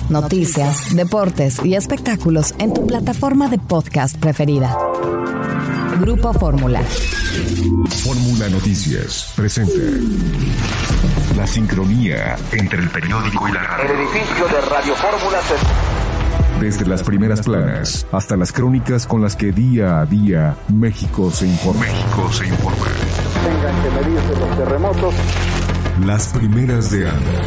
noticias, deportes y espectáculos en tu plataforma de podcast preferida. Grupo Fórmula. Fórmula Noticias presenta la sincronía entre el periódico y la radio. El edificio de Radio Fórmula se... Desde las primeras planas hasta las crónicas con las que día a día México se informa. Tengan que medirse los terremotos. Las primeras de ANDA.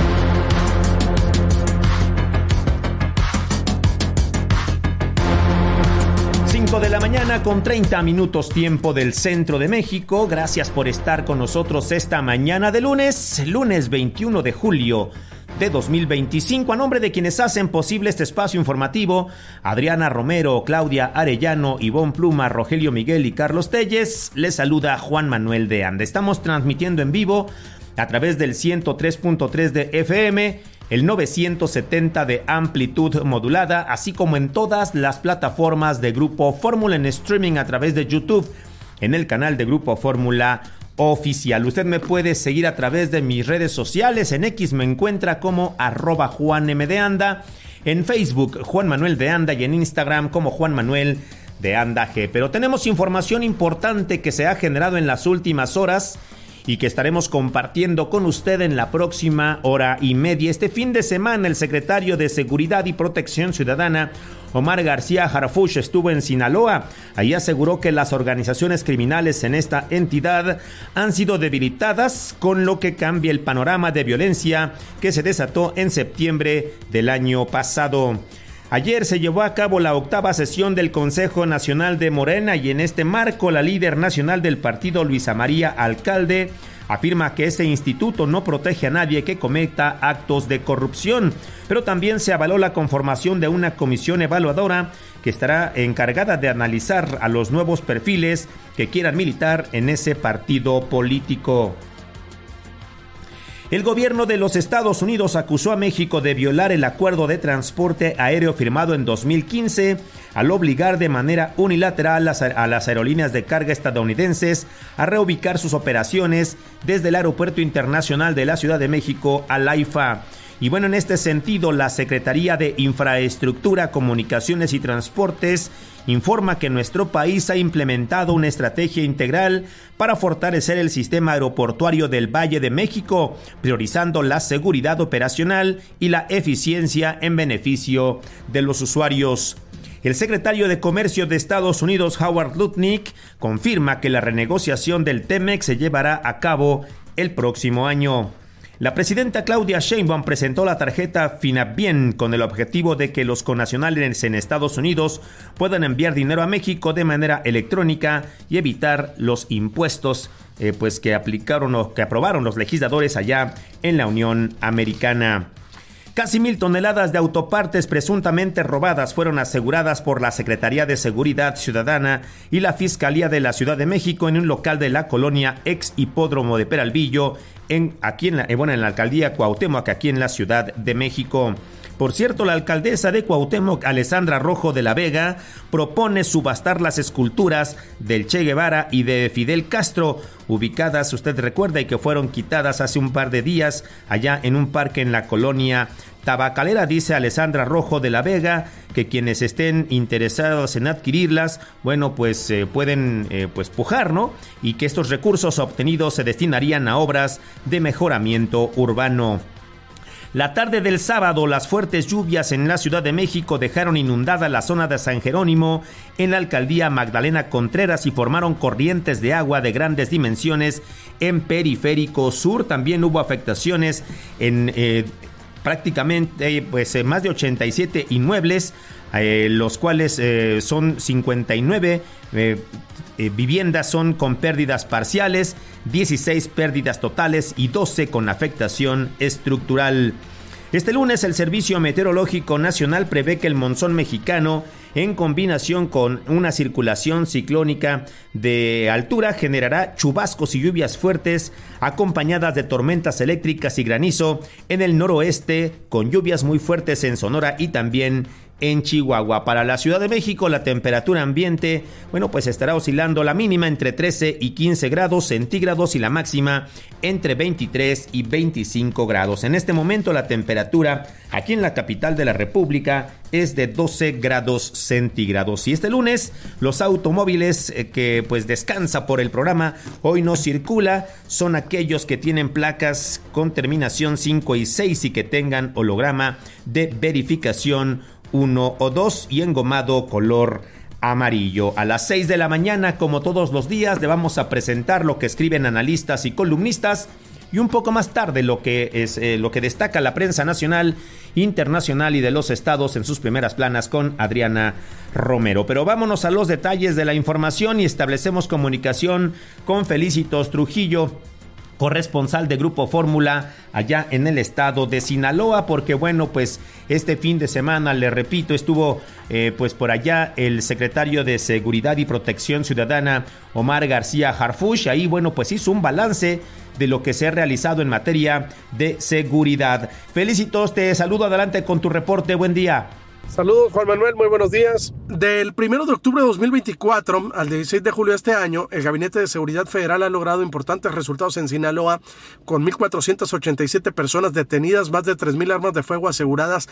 5 de la mañana con 30 minutos tiempo del centro de México. Gracias por estar con nosotros esta mañana de lunes 21 de julio de 2025. A nombre de quienes hacen posible este espacio informativo, Adriana Romero, Claudia Arellano, Ivonne Pluma, Rogelio Miguel y Carlos Telles, les saluda Juan Manuel de Anda. Estamos transmitiendo en vivo a través del 103.3 de FM, el 970 de amplitud modulada, así como en todas las plataformas de Grupo Fórmula en streaming a través de YouTube, en el canal de Grupo Fórmula Oficial. Usted me puede seguir a través de mis redes sociales. En X me encuentra como @JuanMDeAnda, en Facebook Juan Manuel de Anda y en Instagram como Juan Manuel de Anda G. Pero tenemos información importante que se ha generado en las últimas horas y que estaremos compartiendo con usted en la próxima hora y media. Este fin de semana, el secretario de Seguridad y Protección Ciudadana, Omar García Harfuch, estuvo en Sinaloa. Ahí aseguró que las organizaciones criminales en esta entidad han sido debilitadas, con lo que cambia el panorama de violencia que se desató en septiembre del año pasado. Ayer se llevó a cabo la 8ª sesión del Consejo Nacional de Morena y en este marco la líder nacional del partido, Luisa María Alcalde, afirma que este instituto no protege a nadie que cometa actos de corrupción, pero también se avaló la conformación de una comisión evaluadora que estará encargada de analizar a los nuevos perfiles que quieran militar en ese partido político. El gobierno de los Estados Unidos acusó a México de violar el acuerdo de transporte aéreo firmado en 2015 al obligar de manera unilateral a las aerolíneas de carga estadounidenses a reubicar sus operaciones desde el Aeropuerto Internacional de la Ciudad de México al AIFA. Y bueno, en este sentido, la Secretaría de Infraestructura, Comunicaciones y Transportes informa que nuestro país ha implementado una estrategia integral para fortalecer el sistema aeroportuario del Valle de México, priorizando la seguridad operacional y la eficiencia en beneficio de los usuarios. El secretario de Comercio de Estados Unidos, Howard Lutnick, confirma que la renegociación del TEMEC se llevará a cabo el próximo año. La presidenta Claudia Sheinbaum presentó la tarjeta Finabien con el objetivo de que los connacionales en Estados Unidos puedan enviar dinero a México de manera electrónica y evitar los impuestos que aplicaron o que aprobaron los legisladores allá en la Unión Americana. Casi 1,000 toneladas de autopartes presuntamente robadas fueron aseguradas por la Secretaría de Seguridad Ciudadana y la Fiscalía de la Ciudad de México en un local de la colonia ex Hipódromo de Peralvillo, en la alcaldía Cuauhtémoc, aquí en la Ciudad de México. Por cierto, la alcaldesa de Cuauhtémoc, Alessandra Rojo de la Vega, propone subastar las esculturas del Che Guevara y de Fidel Castro, ubicadas, usted recuerda, y que fueron quitadas hace un par de días allá en un parque en la colonia Tabacalera. Dice Alessandra Rojo de la Vega que quienes estén interesados en adquirirlas, pueden pujar, ¿no? Y que estos recursos obtenidos se destinarían a obras de mejoramiento urbano. La tarde del sábado, las fuertes lluvias en la Ciudad de México dejaron inundada la zona de San Jerónimo en la alcaldía Magdalena Contreras y formaron corrientes de agua de grandes dimensiones en Periférico Sur. También hubo afectaciones en prácticamente más de 87 inmuebles, los cuales son 59 viviendas son con pérdidas parciales, 16 pérdidas totales y 12 con afectación estructural. Este lunes el Servicio Meteorológico Nacional prevé que el monzón mexicano, en combinación con una circulación ciclónica de altura, generará chubascos y lluvias fuertes acompañadas de tormentas eléctricas y granizo en el noroeste, con lluvias muy fuertes en Sonora y también en Chihuahua. Para la Ciudad de México, la temperatura ambiente, pues estará oscilando la mínima entre 13 y 15 grados centígrados y la máxima entre 23 y 25 grados. En este momento, la temperatura aquí en la capital de la República es de 12 grados centígrados. Y este lunes, los automóviles que descansa por el programa Hoy No Circula son aquellos que tienen placas con terminación 5 y 6 y que tengan holograma de verificación 1 o 2 y engomado color amarillo. A las 6 de la mañana, como todos los días, le vamos a presentar lo que escriben analistas y columnistas, y un poco más tarde lo que destaca la prensa nacional, internacional y de los estados en sus primeras planas con Adriana Romero. Pero vámonos a los detalles de la información y establecemos comunicación con Felicitos Trujillo, corresponsal de Grupo Fórmula allá en el estado de Sinaloa, porque este fin de semana, le repito, estuvo por allá el secretario de Seguridad y Protección Ciudadana, Omar García Harfuch. Ahí hizo un balance de lo que se ha realizado en materia de seguridad. Felicitos, te saludo, adelante con tu reporte, buen día. Saludos, Juan Manuel, muy buenos días. Del 1 de octubre de 2024 al 16 de julio de este año, el Gabinete de Seguridad Federal ha logrado importantes resultados en Sinaloa, con 1,487 personas detenidas, más de 3,000 armas de fuego aseguradas,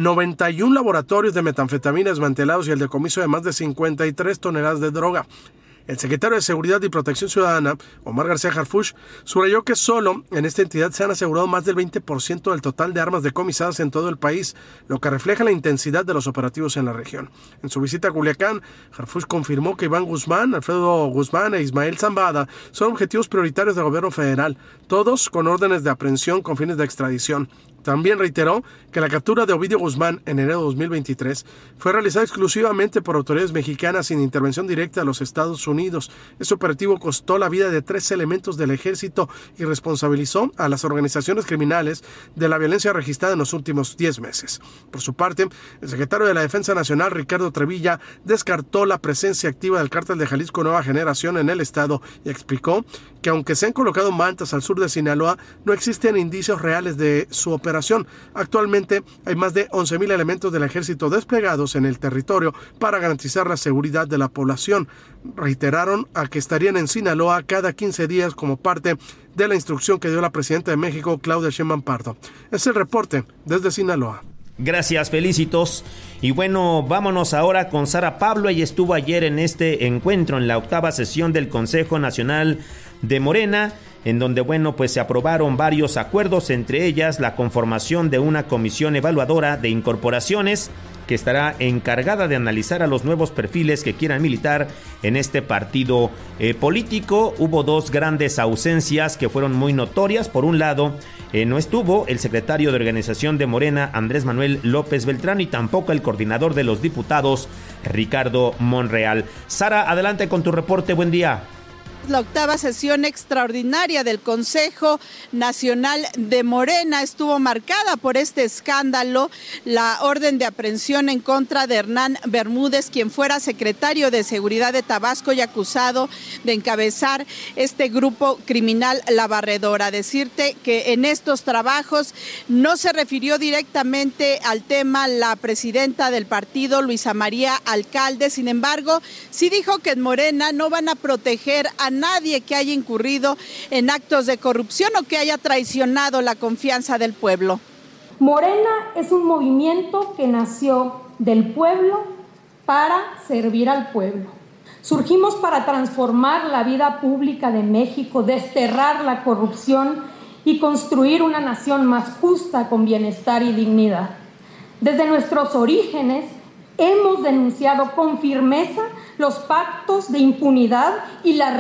91 laboratorios de metanfetamina desmantelados y el decomiso de más de 53 toneladas de droga. El secretario de Seguridad y Protección Ciudadana, Omar García Harfuch, subrayó que solo en esta entidad se han asegurado más del 20% del total de armas decomisadas en todo el país, lo que refleja la intensidad de los operativos en la región. En su visita a Culiacán, Harfuch confirmó que Iván Guzmán, Alfredo Guzmán e Ismael Zambada son objetivos prioritarios del gobierno federal, todos con órdenes de aprehensión con fines de extradición. También reiteró que la captura de Ovidio Guzmán en enero de 2023 fue realizada exclusivamente por autoridades mexicanas sin intervención directa de los Estados Unidos. Este operativo costó la vida de 3 elementos del ejército y responsabilizó a las organizaciones criminales de la violencia registrada en los últimos 10 meses. Por su parte, el secretario de la Defensa Nacional, Ricardo Trevilla, descartó la presencia activa del Cártel de Jalisco Nueva Generación en el estado y explicó que aunque se han colocado mantas al sur de Sinaloa, no existen indicios reales de su operación. Actualmente hay más de 11,000 elementos del ejército desplegados en el territorio para garantizar la seguridad de la población. Reiteraron a que estarían en Sinaloa cada 15 días como parte de la instrucción que dio la presidenta de México, Claudia Sheinbaum Pardo. Es el reporte desde Sinaloa. Gracias, Felicitos. Y vámonos ahora con Sara Pablo. Ella estuvo ayer en este encuentro, en la 8ª sesión del Consejo Nacional de Morena, en donde, se aprobaron varios acuerdos, entre ellas la conformación de una comisión evaluadora de incorporaciones que estará encargada de analizar a los nuevos perfiles que quieran militar en este partido político. Hubo 2 grandes ausencias que fueron muy notorias. Por un lado, no estuvo el secretario de organización de Morena, Andrés Manuel López Beltrán, y tampoco el coordinador de los diputados, Ricardo Monreal. Sara, adelante con tu reporte, buen día. La 8ª sesión extraordinaria del Consejo Nacional de Morena estuvo marcada por este escándalo, la orden de aprehensión en contra de Hernán Bermúdez, quien fuera secretario de Seguridad de Tabasco y acusado de encabezar este grupo criminal La Barredora. Decirte que en estos trabajos no se refirió directamente al tema la presidenta del partido, Luisa María Alcalde. Sin embargo, sí dijo que en Morena no van a proteger a nadie que haya incurrido en actos de corrupción o que haya traicionado la confianza del pueblo. Morena es un movimiento que nació del pueblo para servir al pueblo. Surgimos para transformar la vida pública de México, desterrar la corrupción y construir una nación más justa con bienestar y dignidad. Desde nuestros orígenes hemos denunciado con firmeza los pactos de impunidad y las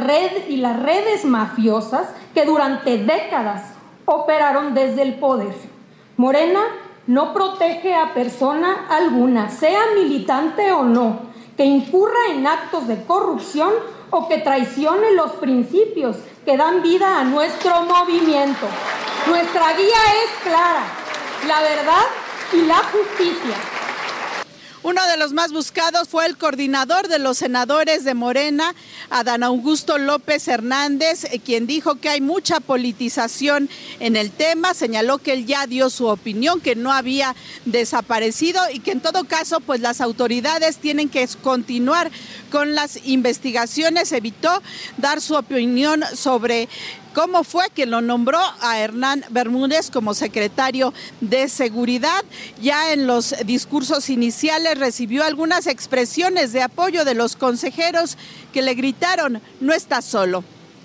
redes mafiosas que durante décadas operaron desde el poder. Morena no protege a persona alguna, sea militante o no, que incurra en actos de corrupción o que traicione los principios que dan vida a nuestro movimiento. Nuestra guía es clara: la verdad y la justicia. Uno de los más buscados fue el coordinador de los senadores de Morena, Adán Augusto López Hernández, quien dijo que hay mucha politización en el tema. Señaló que él ya dio su opinión, que no había desaparecido y que en todo caso pues las autoridades tienen que continuar con las investigaciones. Evitó dar su opinión sobre cómo fue que lo nombró a Hernán Bermúdez como secretario de Seguridad. Ya en los discursos iniciales recibió algunas expresiones de apoyo de los consejeros que le gritaron: no estás solo.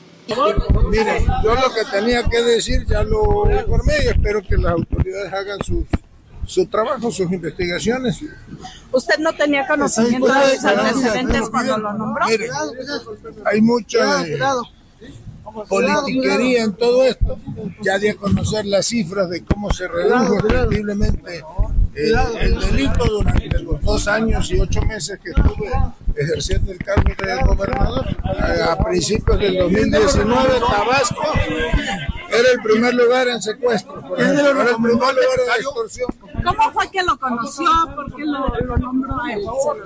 Mire, yo lo que tenía que decir ya lo informé y espero que las autoridades hagan su trabajo, sus investigaciones. ¿Usted no tenía conocimiento de sus antecedentes cuando lo nombró? Mire, hay mucha politiquería en todo esto. Ya di a conocer las cifras de cómo se redujo efectivamente el delito durante los 2 años y 8 meses que estuve ejerciendo el cargo de gobernador. A principios del 2019, Tabasco era el primer lugar en secuestros, por ejemplo, era el primer lugar en extorsión. ¿Cómo fue que lo conoció? ¿Por qué lo nombró a él?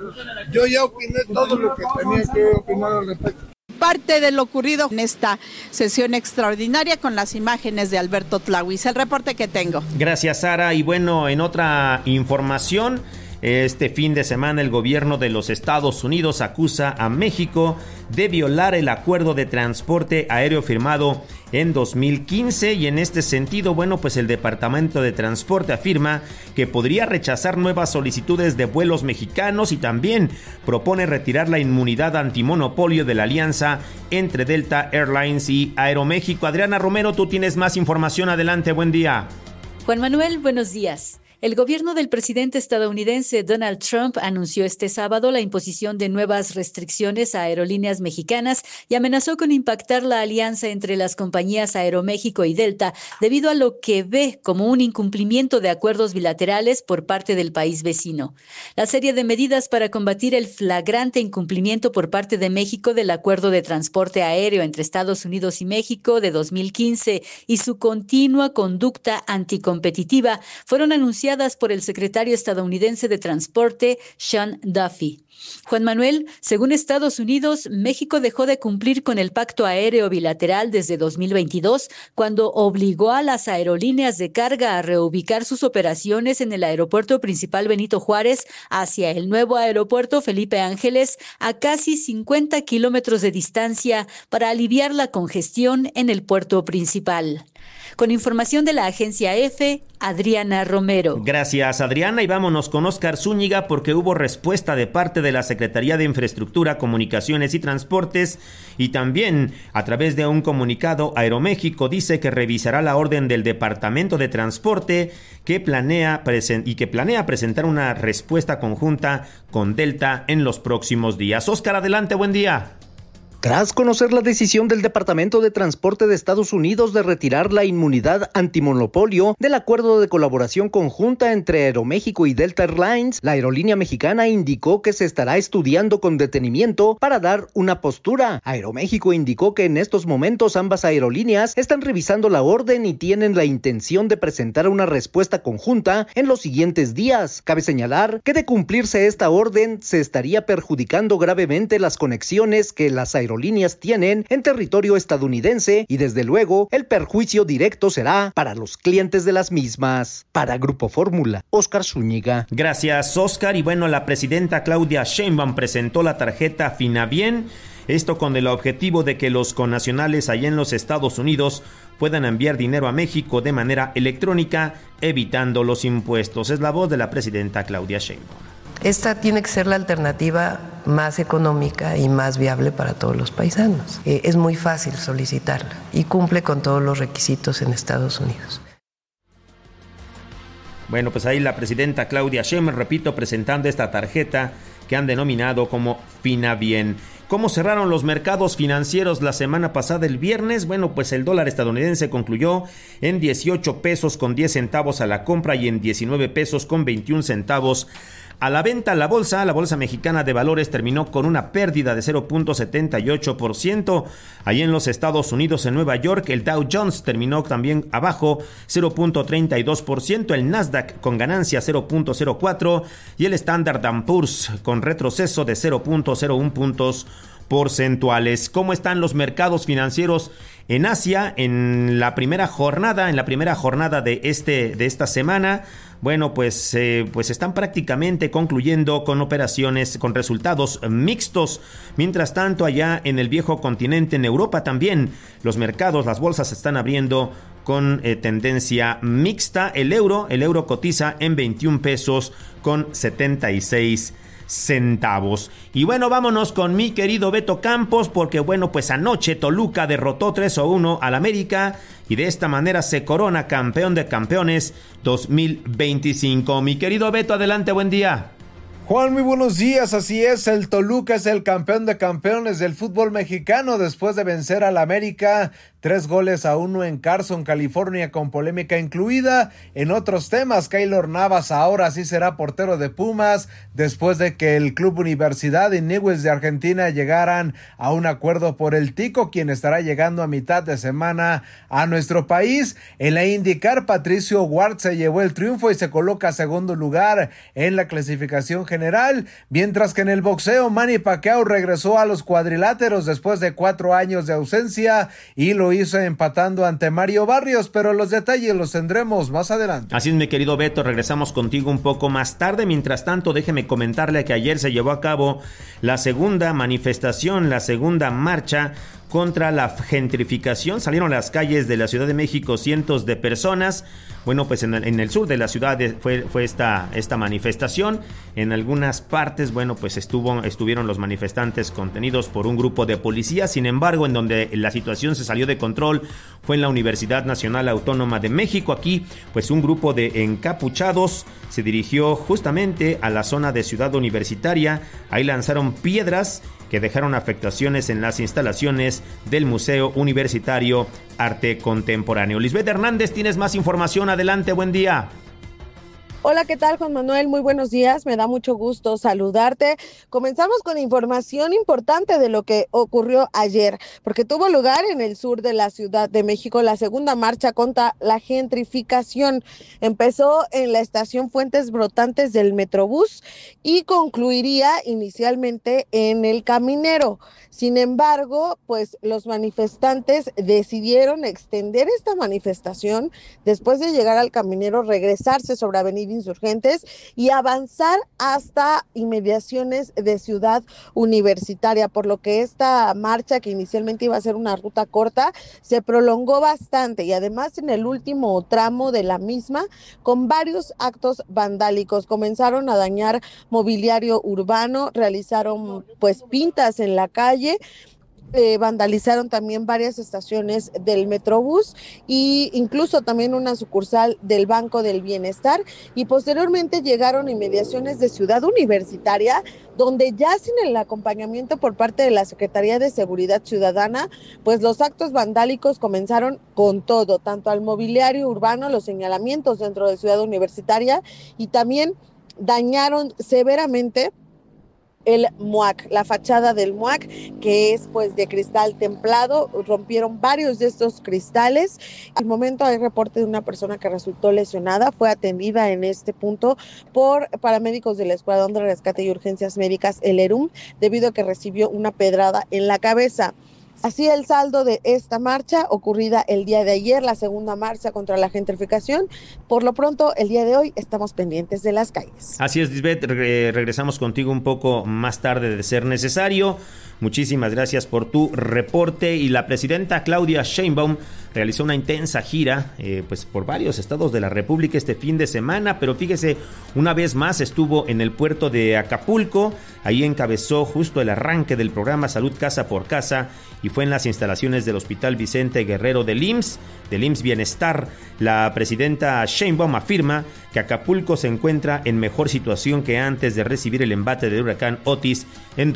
Yo ya opiné todo lo que tenía que opinar al respecto. Parte de lo ocurrido en esta sesión extraordinaria con las imágenes de Alberto Tlahuis. El reporte que tengo. Gracias, Sara. Y bueno, en otra información, este fin de semana el gobierno de los Estados Unidos acusa a México de violar el acuerdo de transporte aéreo firmado en 2015 y en este sentido, bueno, pues el Departamento de Transporte afirma que podría rechazar nuevas solicitudes de vuelos mexicanos y también propone retirar la inmunidad antimonopolio de la alianza entre Delta Airlines y Aeroméxico. Adriana Romero, tú tienes más información. Adelante, buen día. Juan Manuel, buenos días. El gobierno del presidente estadounidense Donald Trump anunció este sábado la imposición de nuevas restricciones a aerolíneas mexicanas y amenazó con impactar la alianza entre las compañías Aeroméxico y Delta debido a lo que ve como un incumplimiento de acuerdos bilaterales por parte del país vecino. La serie de medidas para combatir el flagrante incumplimiento por parte de México del acuerdo de transporte aéreo entre Estados Unidos y México de 2015 y su continua conducta anticompetitiva fueron anunciadas por el secretario estadounidense de Transporte, Sean Duffy. Juan Manuel, según Estados Unidos, México dejó de cumplir con el pacto aéreo bilateral desde 2022, cuando obligó a las aerolíneas de carga a reubicar sus operaciones en el aeropuerto principal Benito Juárez hacia el nuevo aeropuerto Felipe Ángeles, a casi 50 kilómetros de distancia, para aliviar la congestión en el puerto principal. Con información de la agencia EFE, Adriana Romero. Gracias, Adriana, y vámonos con Óscar Zúñiga porque hubo respuesta de parte de la Secretaría de Infraestructura, Comunicaciones y Transportes y también a través de un comunicado Aeroméxico dice que revisará la orden del Departamento de Transporte que planea presentar una respuesta conjunta con Delta en los próximos días. Óscar, adelante, buen día. Tras conocer la decisión del Departamento de Transporte de Estados Unidos de retirar la inmunidad antimonopolio del acuerdo de colaboración conjunta entre Aeroméxico y Delta Airlines, la aerolínea mexicana indicó que se estará estudiando con detenimiento para dar una postura. Aeroméxico indicó que en estos momentos ambas aerolíneas están revisando la orden y tienen la intención de presentar una respuesta conjunta en los siguientes días. Cabe señalar que de cumplirse esta orden se estaría perjudicando gravemente las conexiones que las aerolíneas tienen en territorio estadounidense y desde luego el perjuicio directo será para los clientes de las mismas. Para Grupo Fórmula, Óscar Zúñiga. Gracias, Óscar. Y bueno, la presidenta Claudia Sheinbaum presentó la tarjeta Finabien, esto con el objetivo de que los connacionales allá en los Estados Unidos puedan enviar dinero a México de manera electrónica, evitando los impuestos. Es la voz de la presidenta Claudia Sheinbaum. Esta tiene que ser la alternativa más económica y más viable para todos los paisanos. Es muy fácil solicitarla y cumple con todos los requisitos en Estados Unidos. Bueno, pues ahí la presidenta Claudia Sheinbaum, repito, presentando esta tarjeta que han denominado como Finabien. ¿Cómo cerraron los mercados financieros la semana pasada, el viernes? Bueno, pues el dólar estadounidense concluyó en 18 pesos con 10 centavos a la compra y en 19 pesos con 21 centavos A la venta, la bolsa mexicana de valores terminó con una pérdida de 0.78%. Allí en los Estados Unidos, en Nueva York, el Dow Jones terminó también abajo 0.32%, el Nasdaq con ganancia 0.04% y el Standard & Poor's con retroceso de 0.01 puntos porcentuales. ¿Cómo están los mercados financieros en Asia en la primera jornada de esta semana? Bueno, pues están prácticamente concluyendo con operaciones con resultados mixtos. Mientras tanto, allá en el viejo continente, en Europa también, los mercados, las bolsas se están abriendo con tendencia mixta. El euro cotiza en 21 pesos con 76 centavos. Y bueno, vámonos con mi querido Beto Campos, porque bueno, pues anoche Toluca derrotó 3-1 al América y de esta manera se corona campeón de campeones 2025. Mi querido Beto, adelante, buen día. Juan, muy buenos días. Así es, el Toluca es el campeón de campeones del fútbol mexicano después de vencer al América 3-1 en Carson, California, con polémica incluida. En otros temas, Keylor Navas ahora sí será portero de Pumas después de que el Club Universidad y Newell's de Argentina llegaran a un acuerdo por el Tico, quien estará llegando a mitad de semana a nuestro país. En la IndyCar, Patricio Ward se llevó el triunfo y se coloca segundo lugar en la clasificación general, mientras que en el boxeo, Manny Pacquiao regresó a los cuadriláteros después de 4 años de ausencia y lo hizo empatando ante Mario Barrios, pero los detalles los tendremos más adelante. Así es, mi querido Beto, regresamos contigo un poco más tarde. Mientras tanto, déjeme comentarle que ayer se llevó a cabo la segunda manifestación, la segunda marcha contra la gentrificación. Salieron a las calles de la Ciudad de México cientos de personas. Bueno, pues en el sur de la ciudad fue esta manifestación. En algunas partes, bueno, pues estuvieron los manifestantes contenidos por un grupo de policías. Sin embargo, en donde la situación se salió de control fue en la Universidad Nacional Autónoma de México. Aquí, pues un grupo de encapuchados se dirigió justamente a la zona de Ciudad Universitaria. Ahí lanzaron piedras que dejaron afectaciones en las instalaciones del Museo Universitario Arte Contemporáneo. Lisbeth Hernández, tienes más información. Adelante, buen día. Hola, ¿qué tal, Juan Manuel? Muy buenos días, me da mucho gusto saludarte. Comenzamos con información importante de lo que ocurrió ayer, porque tuvo lugar en el sur de la Ciudad de México la segunda marcha contra la gentrificación. Empezó en la estación Fuentes Brotantes del Metrobús y concluiría inicialmente en el Caminero. Sin embargo, pues los manifestantes decidieron extender esta manifestación después de llegar al Caminero, regresarse sobre Avenida Insurgentes y avanzar hasta inmediaciones de Ciudad Universitaria, por lo que esta marcha, que inicialmente iba a ser una ruta corta, se prolongó bastante y además en el último tramo de la misma con varios actos vandálicos. Comenzaron a dañar mobiliario urbano, realizaron pues pintas en la calle, vandalizaron también varias estaciones del Metrobús e incluso también una sucursal del Banco del Bienestar, y posteriormente llegaron a inmediaciones de Ciudad Universitaria, donde ya sin el acompañamiento por parte de la Secretaría de Seguridad Ciudadana, pues los actos vandálicos comenzaron con todo, tanto al mobiliario urbano, los señalamientos dentro de Ciudad Universitaria, y también dañaron severamente el MUAC, la fachada del MUAC, que es pues de cristal templado. Rompieron varios de estos cristales. Al momento hay reporte de una persona que resultó lesionada, fue atendida en este punto por paramédicos del Escuadrón de Rescate y Urgencias Médicas, el ERUM, debido a que recibió una pedrada en la cabeza. Así el saldo de esta marcha ocurrida el día de ayer, la segunda marcha contra la gentrificación. Por lo pronto, el día de hoy estamos pendientes de las calles. Así es, Lisbeth, regresamos contigo un poco más tarde de ser necesario. Muchísimas gracias por tu reporte. Y la presidenta Claudia Sheinbaum realizó una intensa gira pues por varios estados de la República este fin de semana, pero fíjese, una vez más estuvo en el puerto de Acapulco. Ahí encabezó justo el arranque del programa Salud Casa por Casa y fue en las instalaciones del Hospital Vicente Guerrero del IMSS Bienestar. La presidenta Sheinbaum afirma que Acapulco se encuentra en mejor situación que antes de recibir el embate del huracán Otis en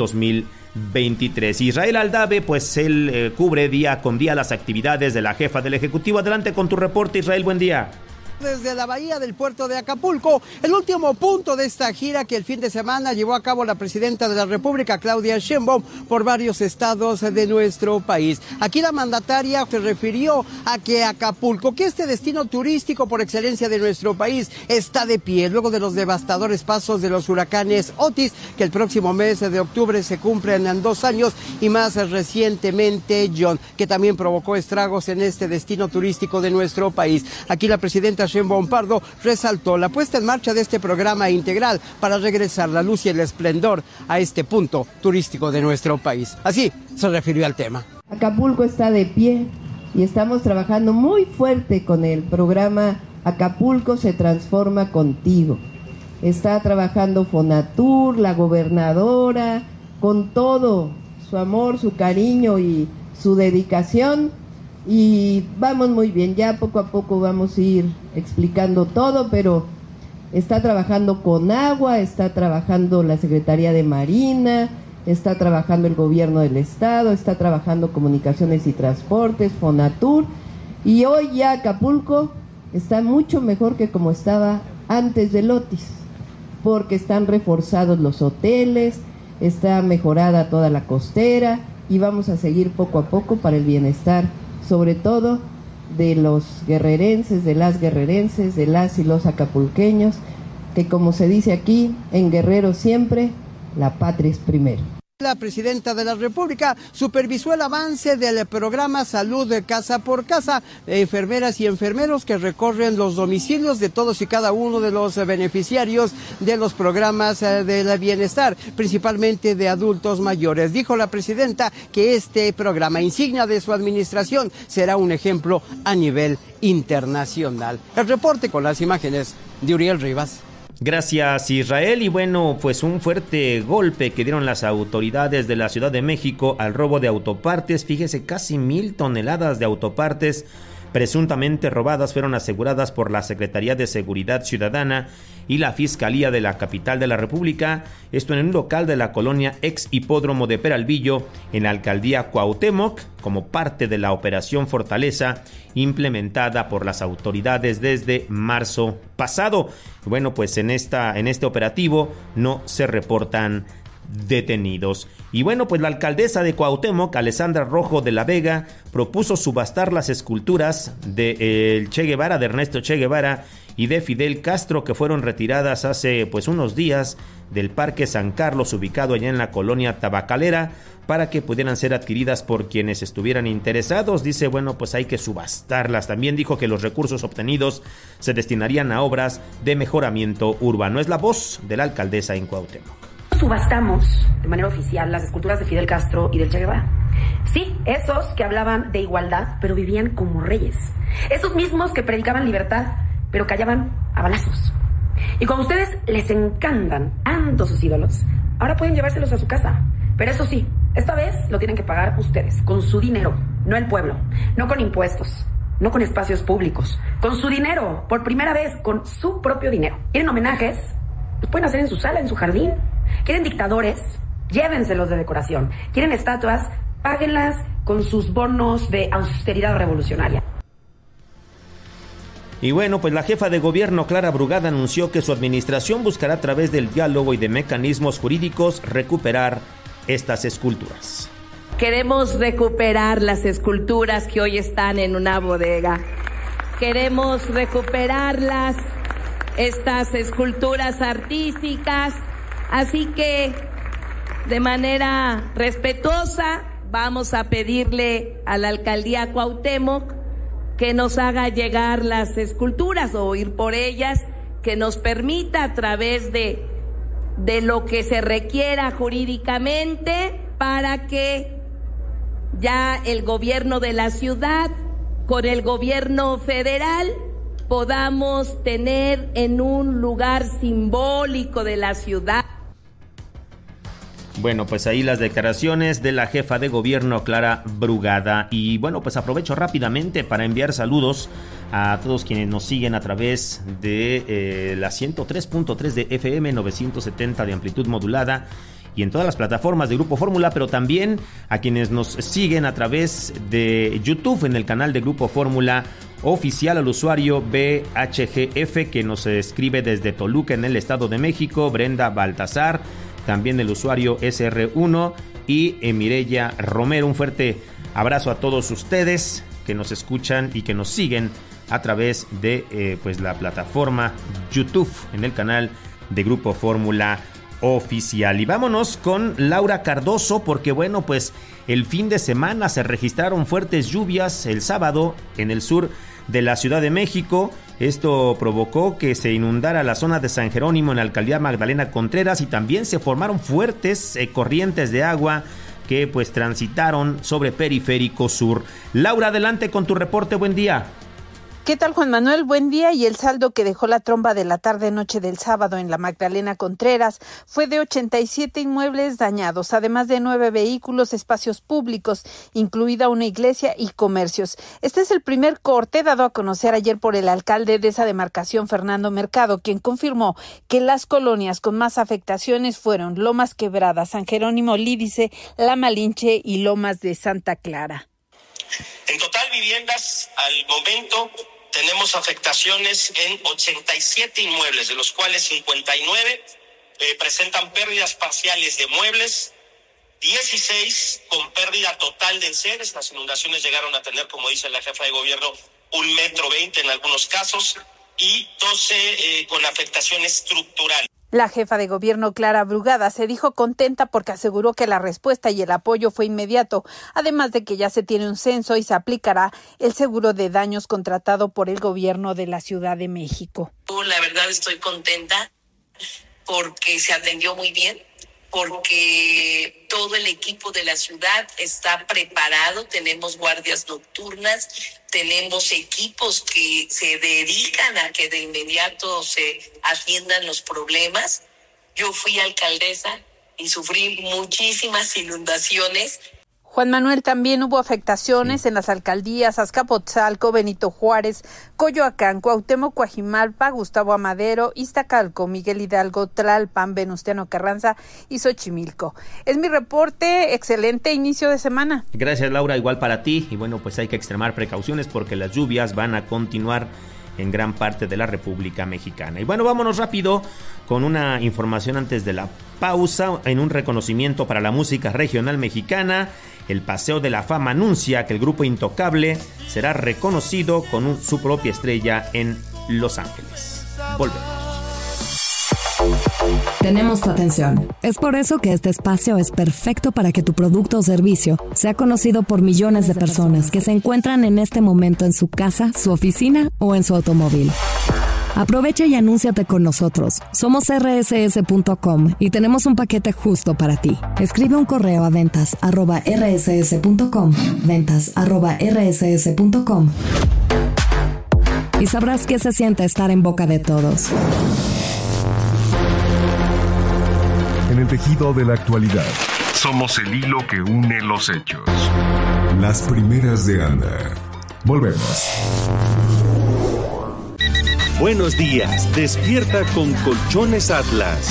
2023. Israel Aldave, pues él cubre día con día las actividades de la jefa del Ejecutivo. Adelante con tu reporte, Israel, buen día. Desde la bahía del puerto de Acapulco, el último punto de esta gira que el fin de semana llevó a cabo la presidenta de la República, Claudia Sheinbaum, por varios estados de nuestro país. Aquí la mandataria se refirió a que Acapulco, que este destino turístico por excelencia de nuestro país, está de pie luego de los devastadores pasos de los huracanes Otis, que el próximo mes de octubre se cumplen en 2 años, y más recientemente John, que también provocó estragos en este destino turístico de nuestro país. Aquí la presidenta Sheinbaum Pardo resaltó la puesta en marcha de este programa integral para regresar la luz y el esplendor a este punto turístico de nuestro país. Así se refirió al tema. Acapulco está de pie y estamos trabajando muy fuerte con el programa Acapulco se transforma contigo. Está trabajando Fonatur, la gobernadora, con todo su amor, su cariño y su dedicación. Y vamos muy bien, ya poco a poco vamos a ir explicando todo, pero está trabajando Conagua, está trabajando la Secretaría de Marina, está trabajando el Gobierno del Estado, está trabajando Comunicaciones y Transportes, Fonatur, y hoy ya Acapulco está mucho mejor que como estaba antes del Otis, porque están reforzados los hoteles, está mejorada toda la costera, y vamos a seguir poco a poco para el bienestar, sobre todo de los guerrerenses, de las guerrerenses, de las y los acapulqueños, que como se dice aquí, en Guerrero siempre, la patria es primero. La presidenta de la República supervisó el avance del programa Salud de Casa por Casa, enfermeras y enfermeros que recorren los domicilios de todos y cada uno de los beneficiarios de los programas del bienestar, principalmente de adultos mayores. Dijo la presidenta que este programa, insignia de su administración, será un ejemplo a nivel internacional. El reporte con las imágenes de Uriel Rivas. Gracias, Israel. Y bueno, pues un fuerte golpe que dieron las autoridades de la Ciudad de México al robo de autopartes. Fíjese, casi 1,000 toneladas de autopartes presuntamente robadas fueron aseguradas por la Secretaría de Seguridad Ciudadana y la Fiscalía de la capital de la República, esto en un local de la colonia ex hipódromo de Peralvillo, en la alcaldía Cuauhtémoc, como parte de la operación Fortaleza implementada por las autoridades desde marzo pasado. Bueno, pues en este operativo no se reportan detenidos. Y bueno, pues la alcaldesa de Cuauhtémoc, Alessandra Rojo de la Vega, propuso subastar las esculturas de Che Guevara, de Ernesto Che Guevara y de Fidel Castro, que fueron retiradas hace pues unos días del Parque San Carlos, ubicado allá en la colonia Tabacalera, para que pudieran ser adquiridas por quienes estuvieran interesados. Dice, bueno, pues hay que subastarlas. También dijo que los recursos obtenidos se destinarían a obras de mejoramiento urbano. Es la voz de la alcaldesa en Cuauhtémoc. Subastamos de manera oficial las esculturas de Fidel Castro y del Che Guevara. Sí, esos que hablaban de igualdad, pero vivían como reyes. Esos mismos que predicaban libertad, pero callaban a balazos. Y como a ustedes les encantan tanto sus ídolos, ahora pueden llevárselos a su casa. Pero eso sí, esta vez lo tienen que pagar ustedes, con su dinero, no el pueblo, no con impuestos, no con espacios públicos, con su dinero, por primera vez, con su propio dinero. ¿Quieren homenajes? Los pueden hacer en su sala, en su jardín. ¿Quieren dictadores? Llévenselos de decoración. ¿Quieren estatuas? Páguenlas con sus bonos de austeridad revolucionaria. Y bueno, pues la jefa de gobierno, Clara Brugada, anunció que su administración buscará a través del diálogo y de mecanismos jurídicos recuperar estas esculturas. Queremos recuperar las esculturas que hoy están en una bodega. Queremos recuperarlas, estas esculturas artísticas. Así que, de manera respetuosa, vamos a pedirle a la alcaldía Cuauhtémoc que nos haga llegar las esculturas o ir por ellas, que nos permita a través de lo que se requiera jurídicamente para que ya el gobierno de la ciudad con el gobierno federal podamos tener en un lugar simbólico de la ciudad. Bueno, pues ahí las declaraciones de la jefa de gobierno, Clara Brugada. Y bueno, pues aprovecho rápidamente para enviar saludos a todos quienes nos siguen a través de la 103.3 de FM, 970 de amplitud modulada, y en todas las plataformas de Grupo Fórmula, pero también a quienes nos siguen a través de YouTube en el canal de Grupo Fórmula oficial, al usuario BHGF que nos escribe desde Toluca en el Estado de México, Brenda Baltasar, también el usuario SR1 y Mireya Romero. Un fuerte abrazo a todos ustedes que nos escuchan y que nos siguen a través de pues la plataforma YouTube en el canal de Grupo Fórmula oficial. Y vámonos con Laura Cardoso, porque bueno, pues el fin de semana se registraron fuertes lluvias el sábado en el sur de la Ciudad de México. Esto provocó que se inundara la zona de San Jerónimo en la alcaldía Magdalena Contreras y también se formaron fuertes corrientes de agua que pues transitaron sobre Periférico Sur. Laura, adelante con tu reporte, buen día. ¿Qué tal, Juan Manuel? Buen día. Y el saldo que dejó la tromba de la tarde-noche del sábado en la Magdalena Contreras fue de 87 inmuebles dañados, además de 9 vehículos, espacios públicos, incluida una iglesia y comercios. Este es el primer corte dado a conocer ayer por el alcalde de esa demarcación, Fernando Mercado, quien confirmó que las colonias con más afectaciones fueron Lomas Quebradas, San Jerónimo Lídice, La Malinche y Lomas de Santa Clara. En total, viviendas al momento tenemos afectaciones en 87 inmuebles, de los cuales 59 presentan pérdidas parciales de muebles, 16 con pérdida total de enseres. Las inundaciones llegaron a tener, como dice la jefa de gobierno, 1,20 metros en algunos casos, y 12 con afectación estructural. La jefa de gobierno, Clara Brugada, se dijo contenta porque aseguró que la respuesta y el apoyo fue inmediato, además de que ya se tiene un censo y se aplicará el seguro de daños contratado por el gobierno de la Ciudad de México. La verdad estoy contenta porque se atendió muy bien, porque todo el equipo de la ciudad está preparado, tenemos guardias nocturnas, tenemos equipos que se dedican a que de inmediato se atiendan los problemas. Yo fui alcaldesa y sufrí muchísimas inundaciones. Juan Manuel, también hubo afectaciones en las alcaldías Azcapotzalco, Benito Juárez, Coyoacán, Cuauhtémoc, Coajimalpa, Gustavo Amadero, Iztacalco, Miguel Hidalgo, Tlalpan, Venustiano Carranza y Xochimilco. Es mi reporte, excelente inicio de semana. Gracias, Laura, igual para ti. Y bueno, pues hay que extremar precauciones porque las lluvias van a continuar en gran parte de la República Mexicana. Y bueno, vámonos rápido con una información antes de la pausa. En un reconocimiento para la música regional mexicana, el Paseo de la Fama anuncia que el grupo Intocable será reconocido con su propia estrella en Los Ángeles. Volvemos. Tenemos tu atención. Es por eso que este espacio es perfecto para que tu producto o servicio sea conocido por millones de personas que se encuentran en este momento en su casa, su oficina o en su automóvil. Aprovecha y anúnciate con nosotros. Somos rss.com y tenemos un paquete justo para ti. Escribe un correo a ventas@rss.com, ventas@rss.com, y sabrás qué se siente estar en boca de todos. En el tejido de la actualidad, somos el hilo que une los hechos. Las primeras de Anda. Volvemos. Buenos días, despierta con Colchones Atlas.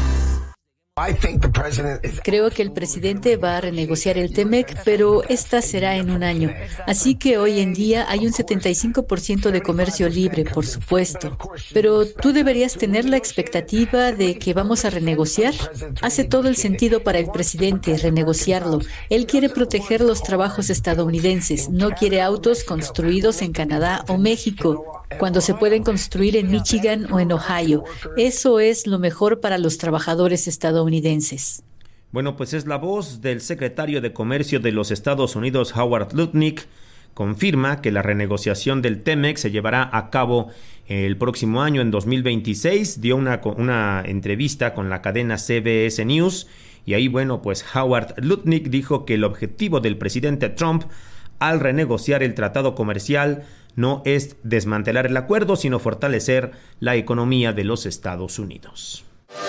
Creo que el presidente va a renegociar el TEMEC, pero esta será en un año. Así que hoy en día hay un 75% de comercio libre, por supuesto. Pero tú deberías tener la expectativa de que vamos a renegociar. Hace todo el sentido para el presidente renegociarlo. Él quiere proteger los trabajos estadounidenses, no quiere autos construidos en Canadá o México, cuando se pueden construir en Michigan o en Ohio. Eso es lo mejor para los trabajadores estadounidenses. Bueno, pues es la voz del secretario de Comercio de los Estados Unidos, Howard Lutnick. Confirma que la renegociación del TEMEC se llevará a cabo el próximo año, en 2026. Dio una entrevista con la cadena CBS News y ahí, bueno, pues Howard Lutnick dijo que el objetivo del presidente Trump al renegociar el tratado comercial no es desmantelar el acuerdo, sino fortalecer la economía de los Estados Unidos.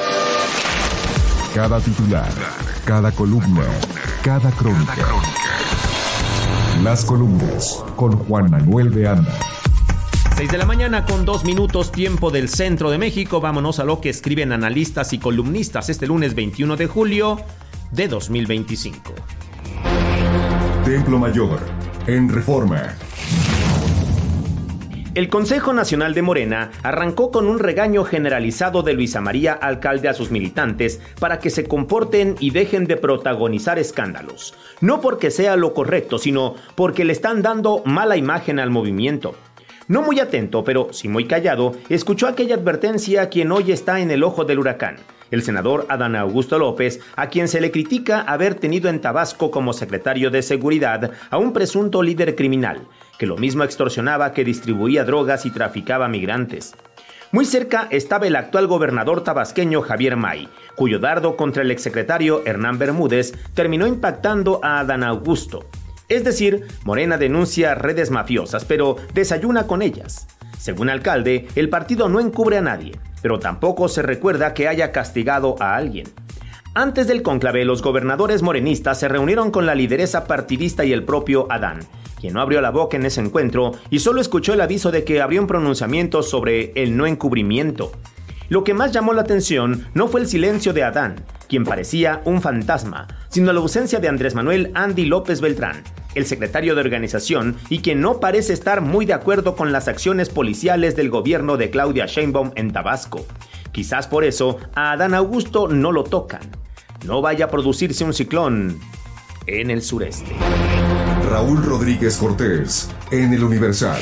Cada titular, cada columna, cada crónica. Las columnas con Juan Manuel de Anda. 6 de la mañana con 2 minutos, tiempo del centro de México. Vámonos a lo que escriben analistas y columnistas este lunes 21 de julio de 2025. Templo Mayor, en Reforma. El Consejo Nacional de Morena arrancó con un regaño generalizado de Luisa María Alcalde a sus militantes para que se comporten y dejen de protagonizar escándalos. No porque sea lo correcto, sino porque le están dando mala imagen al movimiento. No muy atento, pero sí muy callado, escuchó aquella advertencia a quien hoy está en el ojo del huracán, el senador Adán Augusto López, a quien se le critica haber tenido en Tabasco como secretario de Seguridad a un presunto líder criminal, que lo mismo extorsionaba que distribuía drogas y traficaba migrantes. Muy cerca estaba el actual gobernador tabasqueño Javier May, cuyo dardo contra el exsecretario Hernán Bermúdez terminó impactando a Adán Augusto. Es decir, Morena denuncia redes mafiosas, pero desayuna con ellas. Según Alcalde, el partido no encubre a nadie, pero tampoco se recuerda que haya castigado a alguien. Antes del cónclave, los gobernadores morenistas se reunieron con la lideresa partidista y el propio Adán, quien no abrió la boca en ese encuentro y solo escuchó el aviso de que habría un pronunciamiento sobre el no encubrimiento. Lo que más llamó la atención no fue el silencio de Adán, quien parecía un fantasma, sino la ausencia de Andrés Manuel Andy López Beltrán, el secretario de organización y quien no parece estar muy de acuerdo con las acciones policiales del gobierno de Claudia Sheinbaum en Tabasco. Quizás por eso a Adán Augusto no lo tocan. No vaya a producirse un ciclón en el sureste. Raúl Rodríguez Cortés, en El Universal.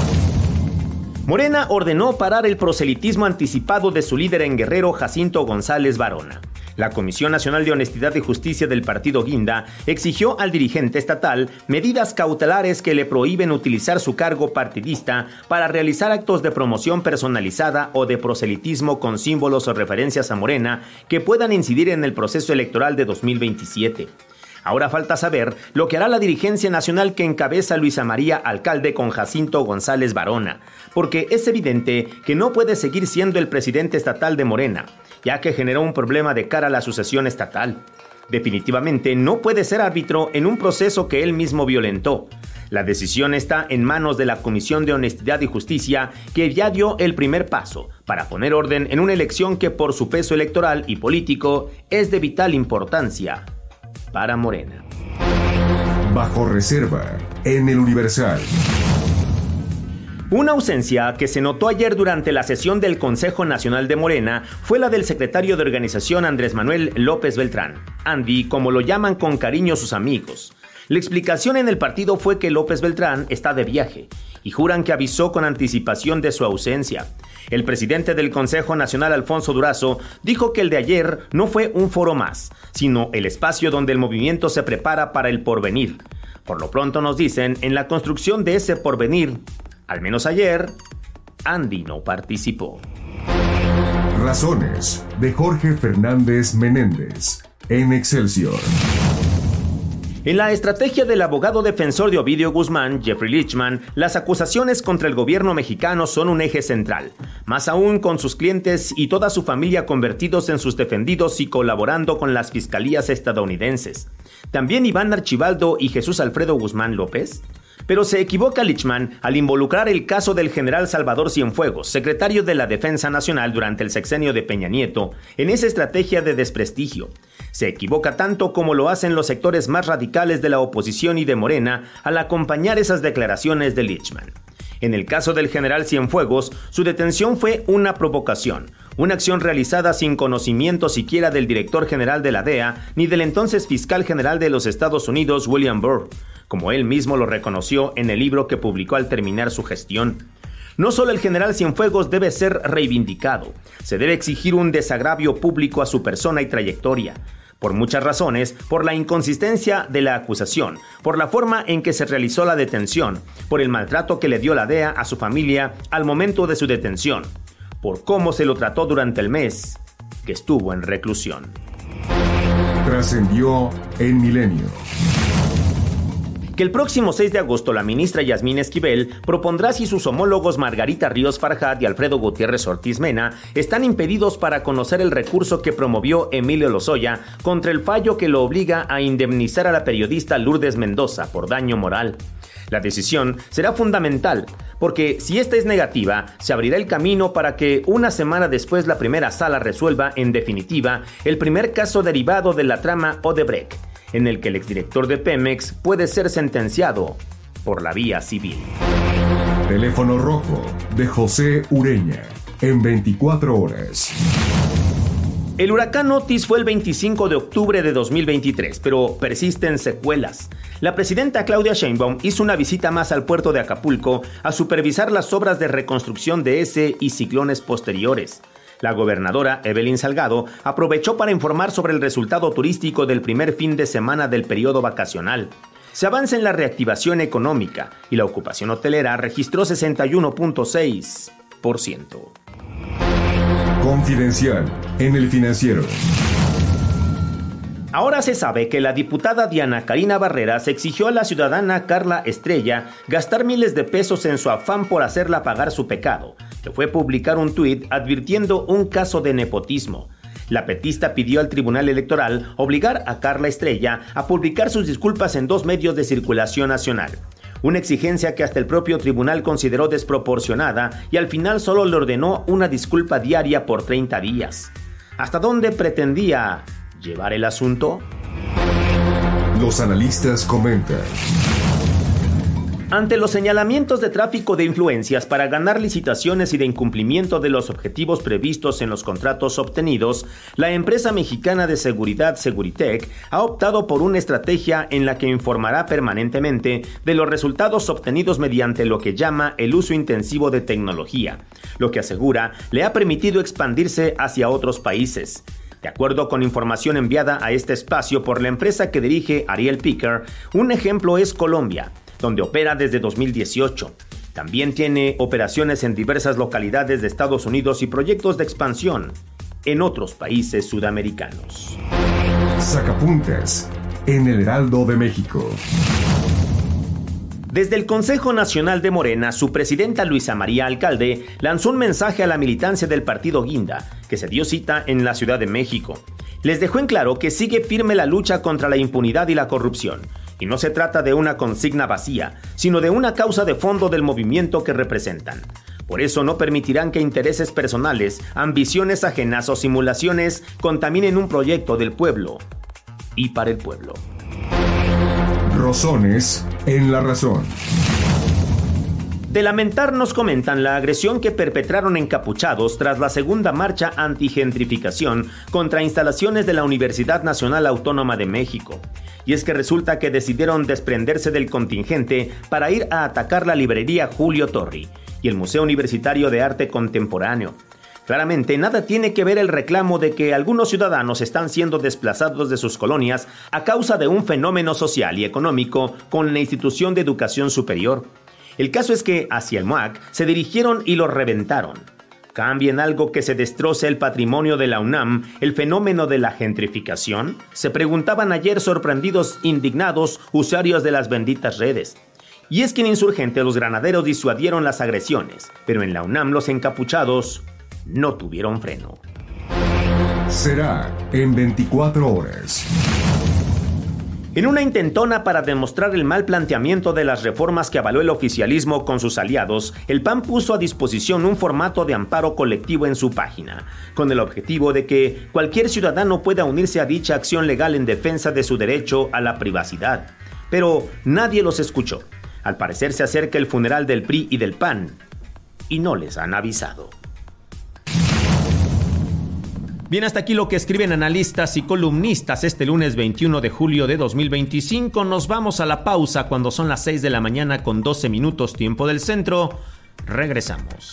Morena ordenó parar el proselitismo anticipado de su líder en Guerrero, Jacinto González Barona. La Comisión Nacional de Honestidad y Justicia del partido Guinda exigió al dirigente estatal medidas cautelares que le prohíben utilizar su cargo partidista para realizar actos de promoción personalizada o de proselitismo con símbolos o referencias a Morena que puedan incidir en el proceso electoral de 2027. Ahora falta saber lo que hará la dirigencia nacional que encabeza Luisa María Alcalde con Jacinto González Barona, porque es evidente que no puede seguir siendo el presidente estatal de Morena, ya que generó un problema de cara a la sucesión estatal. Definitivamente no puede ser árbitro en un proceso que él mismo violentó. La decisión está en manos de la Comisión de Honestidad y Justicia, que ya dio el primer paso para poner orden en una elección que por su peso electoral y político es de vital importancia para Morena. Bajo reserva, en El Universal. Una ausencia que se notó ayer durante la sesión del Consejo Nacional de Morena fue la del secretario de organización Andrés Manuel López Beltrán, Andy, como lo llaman con cariño sus amigos. La explicación en el partido fue que López Beltrán está de viaje y juran que avisó con anticipación de su ausencia. El presidente del Consejo Nacional, Alfonso Durazo, dijo que el de ayer no fue un foro más, sino el espacio donde el movimiento se prepara para el porvenir. Por lo pronto nos dicen, en la construcción de ese porvenir, al menos ayer, Andy no participó. Razones, de Jorge Fernández Menéndez, en Excelsior. En la estrategia del abogado defensor de Ovidio Guzmán, Jeffrey Lichman, las acusaciones contra el gobierno mexicano son un eje central, más aún con sus clientes y toda su familia convertidos en sus defendidos y colaborando con las fiscalías estadounidenses. También Iván Archibaldo y Jesús Alfredo Guzmán López. Pero se equivoca Lichman al involucrar el caso del general Salvador Cienfuegos, secretario de la Defensa Nacional durante el sexenio de Peña Nieto, en esa estrategia de desprestigio. Se equivoca tanto como lo hacen los sectores más radicales de la oposición y de Morena al acompañar esas declaraciones de Lichman. En el caso del general Cienfuegos, su detención fue una provocación, una acción realizada sin conocimiento siquiera del director general de la DEA ni del entonces fiscal general de los Estados Unidos, William Burr, como él mismo lo reconoció en el libro que publicó al terminar su gestión. No solo el general Cienfuegos debe ser reivindicado, se debe exigir un desagravio público a su persona y trayectoria. Por muchas razones, por la inconsistencia de la acusación, por la forma en que se realizó la detención, por el maltrato que le dio la DEA a su familia al momento de su detención, por cómo se lo trató durante el mes que estuvo en reclusión. Trascendió en Milenio. que el próximo 6 de agosto la ministra Yasmín Esquivel propondrá si sus homólogos Margarita Ríos Farjat y Alfredo Gutiérrez Ortiz Mena están impedidos para conocer el recurso que promovió Emilio Lozoya contra el fallo que lo obliga a indemnizar a la periodista Lourdes Mendoza por daño moral. La decisión será fundamental, porque si esta es negativa, se abrirá el camino para que una semana después la primera sala resuelva en definitiva el primer caso derivado de la trama Odebrecht, en el que el exdirector de Pemex puede ser sentenciado por la vía civil. Teléfono rojo de José Ureña, en 24 horas. El huracán Otis fue el 25 de octubre de 2023, pero persisten secuelas. La presidenta Claudia Sheinbaum hizo una visita más al puerto de Acapulco a supervisar las obras de reconstrucción de ese y ciclones posteriores. La gobernadora Evelyn Salgado aprovechó para informar sobre el resultado turístico del primer fin de semana del periodo vacacional. Se avanza en la reactivación económica y la ocupación hotelera registró 61.6%. Confidencial en El Financiero. Ahora se sabe que la diputada Diana Karina Barreras exigió a la ciudadana Carla Estrella gastar miles de pesos en su afán por hacerla pagar su pecado, que fue publicar un tuit advirtiendo un caso de nepotismo. La petista pidió al Tribunal Electoral obligar a Carla Estrella a publicar sus disculpas en 2 medios de circulación nacional. Una exigencia que hasta el propio tribunal consideró desproporcionada y al final solo le ordenó una disculpa diaria por 30 días. ¿Hasta dónde pretendía llevar el asunto? Los analistas comentan. Ante los señalamientos de tráfico de influencias para ganar licitaciones y de incumplimiento de los objetivos previstos en los contratos obtenidos, la empresa mexicana de seguridad Seguritech ha optado por una estrategia en la que informará permanentemente de los resultados obtenidos mediante lo que llama el uso intensivo de tecnología, lo que asegura le ha permitido expandirse hacia otros países. De acuerdo con información enviada a este espacio por la empresa que dirige Ariel Picker, un ejemplo es Colombia, donde opera desde 2018. También tiene operaciones en diversas localidades de Estados Unidos y proyectos de expansión en otros países sudamericanos. Sacapuntas en el Heraldo de México. Desde el Consejo Nacional de Morena, su presidenta Luisa María Alcalde lanzó un mensaje a la militancia del partido Guinda, que se dio cita en la Ciudad de México. Les dejó en claro que sigue firme la lucha contra la impunidad y la corrupción, y no se trata de una consigna vacía, sino de una causa de fondo del movimiento que representan. Por eso no permitirán que intereses personales, ambiciones ajenas o simulaciones contaminen un proyecto del pueblo y para el pueblo. Rosones en la razón. De lamentar, nos comentan la agresión que perpetraron encapuchados tras la segunda marcha antigentrificación contra instalaciones de la Universidad Nacional Autónoma de México. Y es que resulta que decidieron desprenderse del contingente para ir a atacar la librería Julio Torri y el Museo Universitario de Arte Contemporáneo. Claramente, nada tiene que ver el reclamo de que algunos ciudadanos están siendo desplazados de sus colonias a causa de un fenómeno social y económico con la institución de educación superior. El caso es que hacia el MUAC se dirigieron y lo reventaron. ¿Cambia algo que se destroce el patrimonio de la UNAM el fenómeno de la gentrificación? Se preguntaban ayer sorprendidos, indignados, usuarios de las benditas redes. Y es que en Insurgente los granaderos disuadieron las agresiones, pero en la UNAM los encapuchados no tuvieron freno. Será en 24 horas. En una intentona para demostrar el mal planteamiento de las reformas que avaló el oficialismo con sus aliados, el PAN puso a disposición un formato de amparo colectivo en su página, con el objetivo de que cualquier ciudadano pueda unirse a dicha acción legal en defensa de su derecho a la privacidad. Pero nadie los escuchó. Al parecer se acerca el funeral del PRI y del PAN, y no les han avisado. Bien, hasta aquí lo que escriben analistas y columnistas este lunes 21 de julio de 2025. Nos vamos a la pausa cuando son las 6 de la mañana con 12 minutos tiempo del centro. Regresamos.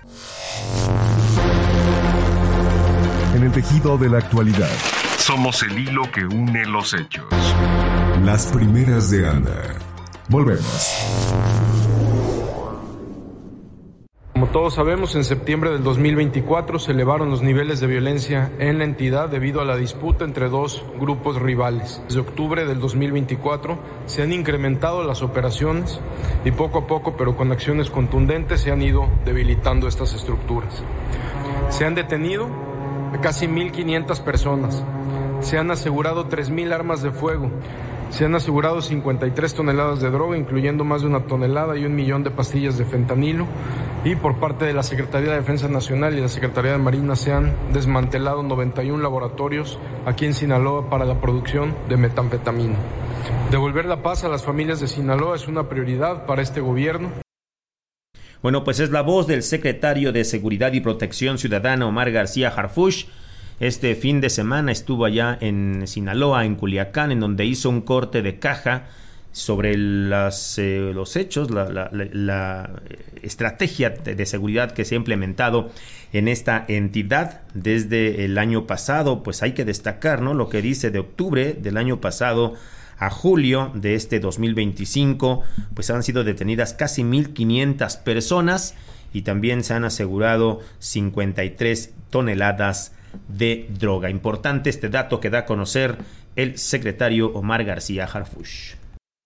En el tejido de la actualidad, somos el hilo que une los hechos. Las primeras de Anda. Volvemos. Como todos sabemos, en septiembre del 2024 se elevaron los niveles de violencia en la entidad debido a la disputa entre dos grupos rivales. Desde octubre del 2024 se han incrementado las operaciones y poco a poco, pero con acciones contundentes, se han ido debilitando estas estructuras. Se han detenido a casi 1.500 personas, se han asegurado 3.000 armas de fuego, se han asegurado 53 toneladas de droga, incluyendo más de 1 tonelada y 1 millón de pastillas de fentanilo, y por parte de la Secretaría de Defensa Nacional y la Secretaría de Marina se han desmantelado 91 laboratorios aquí en Sinaloa para la producción de metanfetamina. Devolver la paz a las familias de Sinaloa es una prioridad para este gobierno. Bueno, pues es la voz del secretario de Seguridad y Protección Ciudadana, Omar García Harfuch. Este fin de semana estuvo allá en Sinaloa, en Culiacán, en donde hizo un corte de caja sobre los hechos, la estrategia de seguridad que se ha implementado en esta entidad desde el año pasado. Pues hay que destacar, ¿no?, lo que dice: de octubre del año pasado a julio de este 2025, pues han sido detenidas casi 1.500 personas y también se han asegurado 53 toneladas de droga. Importante este dato que da a conocer el secretario Omar García Harfuch.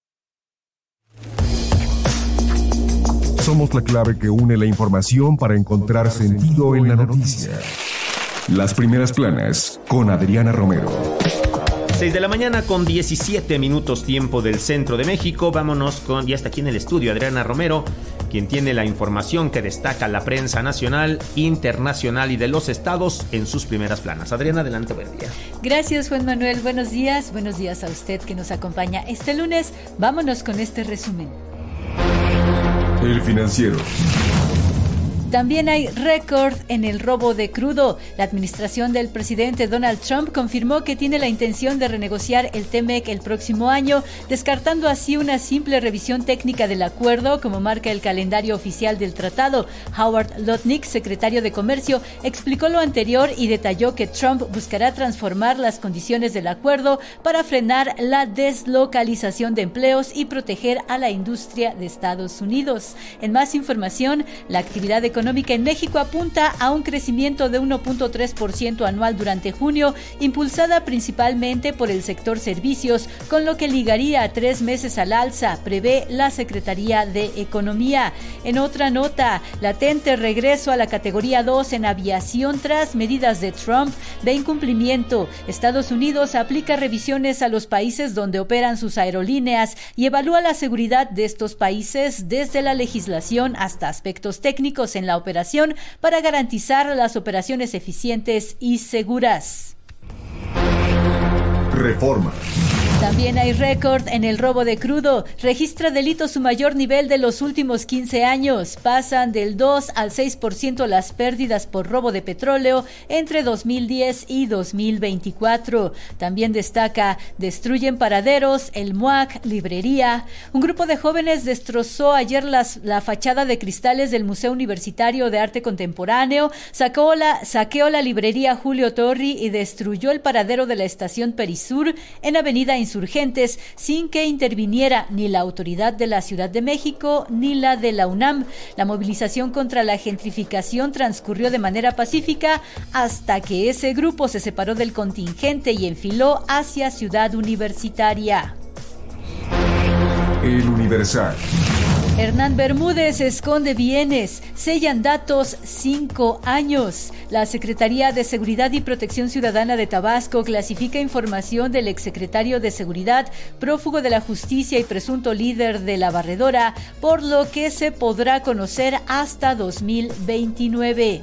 Somos la clave que une la información para encontrar sentido en la noticia. Las primeras planas con Adriana Romero. 6 de la mañana con 17 minutos tiempo del centro de México. Vámonos con, ya está aquí en el estudio, Adriana Romero, quien tiene la información que destaca la prensa nacional, internacional y de los estados en sus primeras planas. Adriana, adelante, buen día. Gracias, Juan Manuel. Buenos días a usted que nos acompaña este lunes. Vámonos con este resumen. El Financiero. También hay récord en el robo de crudo. La administración del presidente Donald Trump confirmó que tiene la intención de renegociar el TEMEC el próximo año, descartando así una simple revisión técnica del acuerdo, como marca el calendario oficial del tratado. Howard Lutnick, secretario de Comercio, explicó lo anterior y detalló que Trump buscará transformar las condiciones del acuerdo para frenar la deslocalización de empleos y proteger a la industria de Estados Unidos. En más información, la actividad económica en México apunta a un crecimiento de 1.3% anual durante junio, impulsada principalmente por el sector servicios, con lo que ligaría a 3 meses al alza, prevé la Secretaría de Economía. En otra nota, latente regreso a la categoría 2 en aviación tras medidas de Trump de incumplimiento. Estados Unidos aplica revisiones a los países donde operan sus aerolíneas y evalúa la seguridad de estos países desde la legislación hasta aspectos técnicos en la operación para garantizar las operaciones eficientes y seguras. Reforma. También hay récord en el robo de crudo. Registra delito su mayor nivel de los últimos 15 años. Pasan del 2 al 6% las pérdidas por robo de petróleo entre 2010 y 2024. También destaca, destruyen paraderos, el MUAC, librería. Un grupo de jóvenes destrozó ayer la fachada de cristales del Museo Universitario de Arte Contemporáneo, saqueó la librería Julio Torri y destruyó el paradero de la estación Perisur en Avenida Insurgentes, sin que interviniera ni la autoridad de la Ciudad de México ni la de la UNAM. La movilización contra la gentrificación transcurrió de manera pacífica hasta que ese grupo se separó del contingente y enfiló hacia Ciudad Universitaria. El Universal. Hernán Bermúdez esconde bienes, sellan datos 5 años. La Secretaría de Seguridad y Protección Ciudadana de Tabasco clasifica información del exsecretario de Seguridad, prófugo de la justicia y presunto líder de la barredora, por lo que se podrá conocer hasta 2029.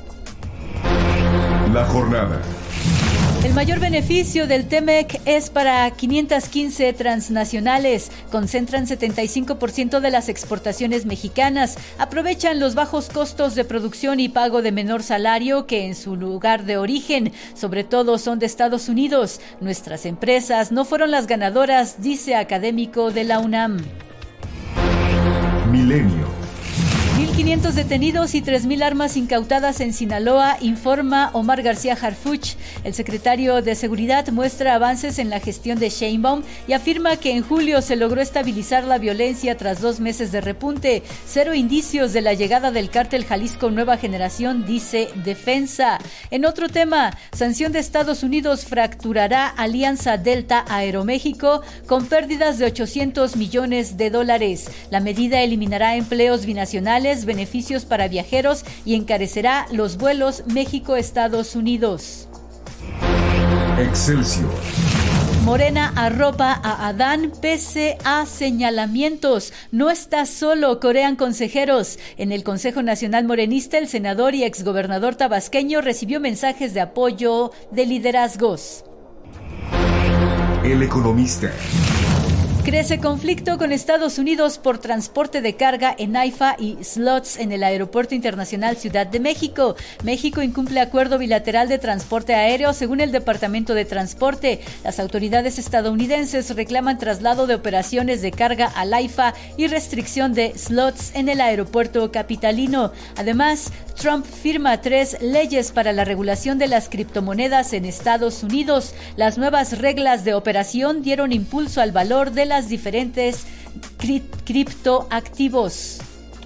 La jornada. El mayor beneficio del TEMEC es para 515 transnacionales. Concentran 75% de las exportaciones mexicanas. Aprovechan los bajos costos de producción y pago de menor salario que en su lugar de origen. Sobre todo son de Estados Unidos. Nuestras empresas no fueron las ganadoras, dice académico de la UNAM. Milenio. 1.500 detenidos y 3.000 armas incautadas en Sinaloa, informa Omar García Harfuch. El secretario de Seguridad muestra avances en la gestión de Sheinbaum y afirma que en julio se logró estabilizar la violencia tras 2 meses de repunte. 0 indicios de la llegada del cártel Jalisco Nueva Generación, dice Defensa. En otro tema, sanción de Estados Unidos fracturará Alianza Delta Aeroméxico con pérdidas de $800 millones. La medida eliminará empleos binacionales, beneficios para viajeros y encarecerá los vuelos México-Estados Unidos. Excelsior. Morena arropa a Adán pese a señalamientos. No está solo, corean consejeros. En el Consejo Nacional Morenista, el senador y exgobernador tabasqueño recibió mensajes de apoyo de liderazgos. El Economista. Crece conflicto con Estados Unidos por transporte de carga en AIFA y slots en el Aeropuerto Internacional Ciudad de México. México incumple acuerdo bilateral de transporte aéreo, según el Departamento de Transporte. Las autoridades estadounidenses reclaman traslado de operaciones de carga al AIFA y restricción de slots en el aeropuerto capitalino. Además, Trump firma 3 leyes para la regulación de las criptomonedas en Estados Unidos. Las nuevas reglas de operación dieron impulso al valor de las diferentes criptoactivos.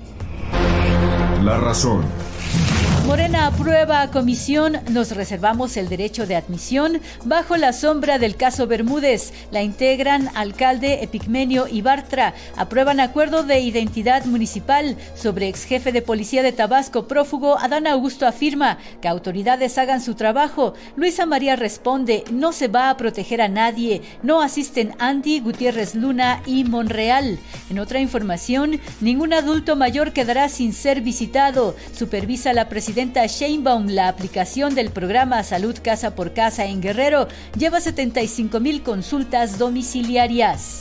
La razón. Morena aprueba comisión, nos reservamos el derecho de admisión bajo la sombra del caso Bermúdez. La integran alcalde Epigmenio Ibartra. Aprueban acuerdo de identidad municipal sobre exjefe de policía de Tabasco prófugo. Adán Augusto afirma que autoridades hagan su trabajo. Luisa María responde, no se va a proteger a nadie. No asisten Andy, Gutiérrez Luna y Monreal. En otra información, ningún adulto mayor quedará sin ser visitado. Supervisa la presidenta Sheinbaum la aplicación del programa Salud Casa por Casa en Guerrero. Lleva 75,000 consultas domiciliarias.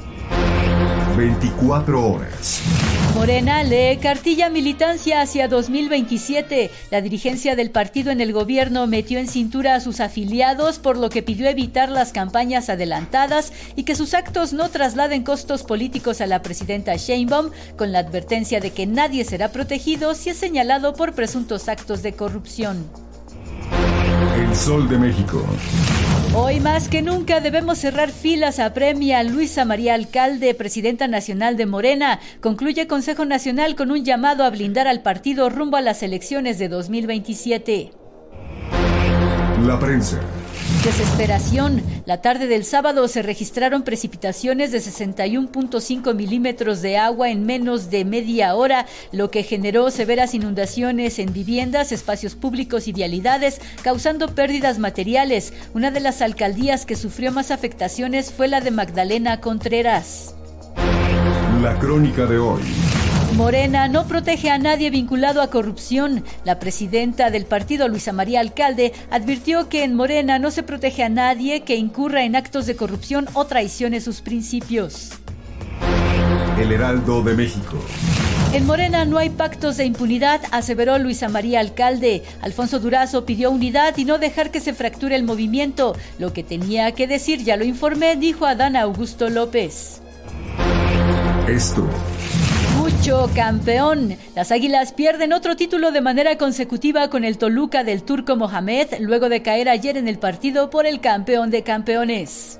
24 horas. Morena lee cartilla militancia hacia 2027. La dirigencia del partido en el gobierno metió en cintura a sus afiliados, por lo que pidió evitar las campañas adelantadas y que sus actos no trasladen costos políticos a la presidenta Sheinbaum, con la advertencia de que nadie será protegido si es señalado por presuntos actos de corrupción. El Sol de México. Hoy más que nunca debemos cerrar filas, apremia Luisa María Alcalde, presidenta nacional de Morena. Concluye Consejo Nacional con un llamado a blindar al partido rumbo a las elecciones de 2027. La prensa. Desesperación. La tarde del sábado se registraron precipitaciones de 61.5 milímetros de agua en menos de media hora, lo que generó severas inundaciones en viviendas, espacios públicos y vialidades, causando pérdidas materiales. Una de las alcaldías que sufrió más afectaciones fue la de Magdalena Contreras. La crónica de hoy. Morena no protege a nadie vinculado a corrupción. La presidenta del partido, Luisa María Alcalde, advirtió que en Morena no se protege a nadie que incurra en actos de corrupción o traicione sus principios. El Heraldo de México. En Morena no hay pactos de impunidad, aseveró Luisa María Alcalde. Alfonso Durazo pidió unidad y no dejar que se fracture el movimiento. Lo que tenía que decir, ya lo informé, dijo Adán Augusto López. Esto. Mucho campeón. Las Águilas pierden otro título de manera consecutiva con el Toluca del Turco Mohamed, luego de caer ayer en el partido por el campeón de campeones.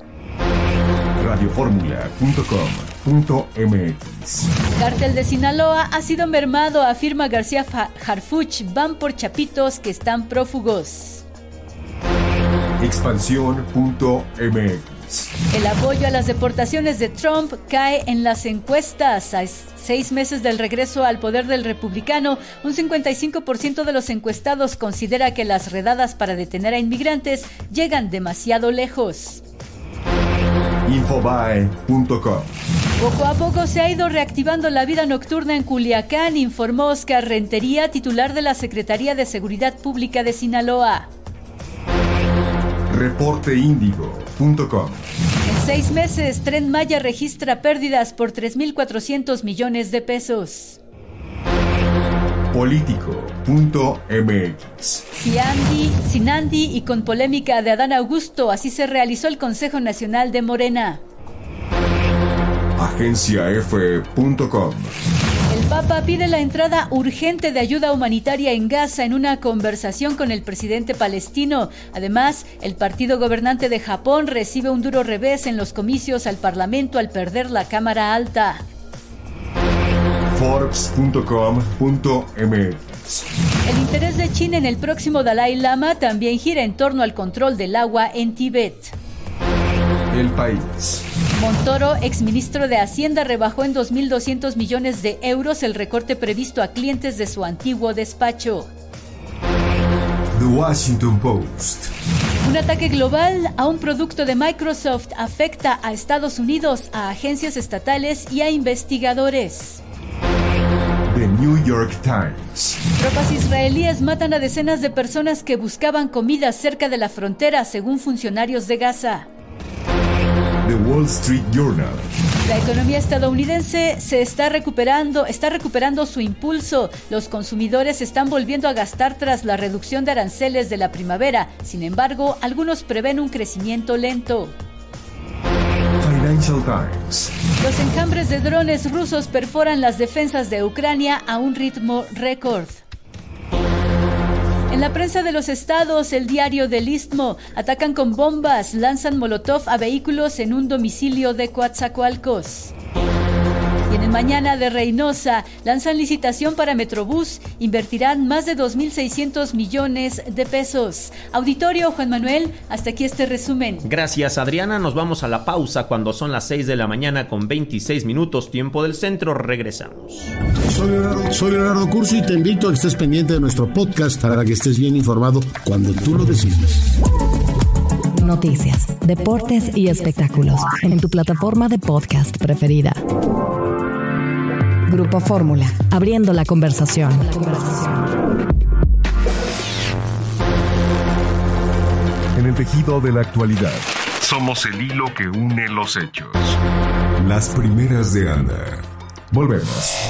Radioformula.com.mx. Cártel de Sinaloa ha sido mermado, afirma García Harfuch. Van por chapitos que están prófugos. Expansión.mx. El apoyo a las deportaciones de Trump cae en las encuestas. A 6 meses del regreso al poder del republicano, un 55% de los encuestados considera que las redadas para detener a inmigrantes llegan demasiado lejos. Infobae.com. Poco a poco se ha ido reactivando la vida nocturna en Culiacán, informó Oscar Rentería, titular de la Secretaría de Seguridad Pública de Sinaloa. Reporteindigo.com. En 6 meses, Tren Maya registra pérdidas por 3.400 millones de pesos. Político.mx. Sin Andy y con polémica de Adán Augusto, así se realizó el Consejo Nacional de Morena. Agenciaf.com. El Papa pide la entrada urgente de ayuda humanitaria en Gaza en una conversación con el presidente palestino. Además, el partido gobernante de Japón recibe un duro revés en los comicios al Parlamento al perder la Cámara Alta. Forbes.com.mx. El interés de China en el próximo Dalai Lama también gira en torno al control del agua en Tíbet. El País. Montoro, exministro de Hacienda, rebajó en 2.200 millones de euros el recorte previsto a clientes de su antiguo despacho. The Washington Post. Un ataque global a un producto de Microsoft afecta a Estados Unidos, a agencias estatales y a investigadores. The New York Times. Tropas israelíes matan a decenas de personas que buscaban comida cerca de la frontera, según funcionarios de Gaza. The Wall Street Journal. La economía estadounidense está recuperando su impulso. Los consumidores están volviendo a gastar tras la reducción de aranceles de la primavera. Sin embargo, algunos prevén un crecimiento lento. Financial Times. Los enjambres de drones rusos perforan las defensas de Ucrania a un ritmo récord. En la prensa de los estados, el Diario del Istmo, atacan con bombas, lanzan molotov a vehículos en un domicilio de Coatzacoalcos. Y en el Mañana de Reynosa, lanzan licitación para Metrobús, invertirán más de 2.600 millones de pesos. Auditorio, Juan Manuel, hasta aquí este resumen. Gracias, Adriana. Nos vamos a la pausa cuando son las 6 de la mañana con 26 minutos, tiempo del centro. Regresamos. Soy Leonardo Curso y te invito a que estés pendiente de nuestro podcast para que estés bien informado cuando tú lo decidas. Noticias, deportes y espectáculos en tu plataforma de podcast preferida. Grupo Fórmula, abriendo la conversación. En el tejido de la actualidad, somos el hilo que une los hechos. Las primeras de Anda. Volvemos.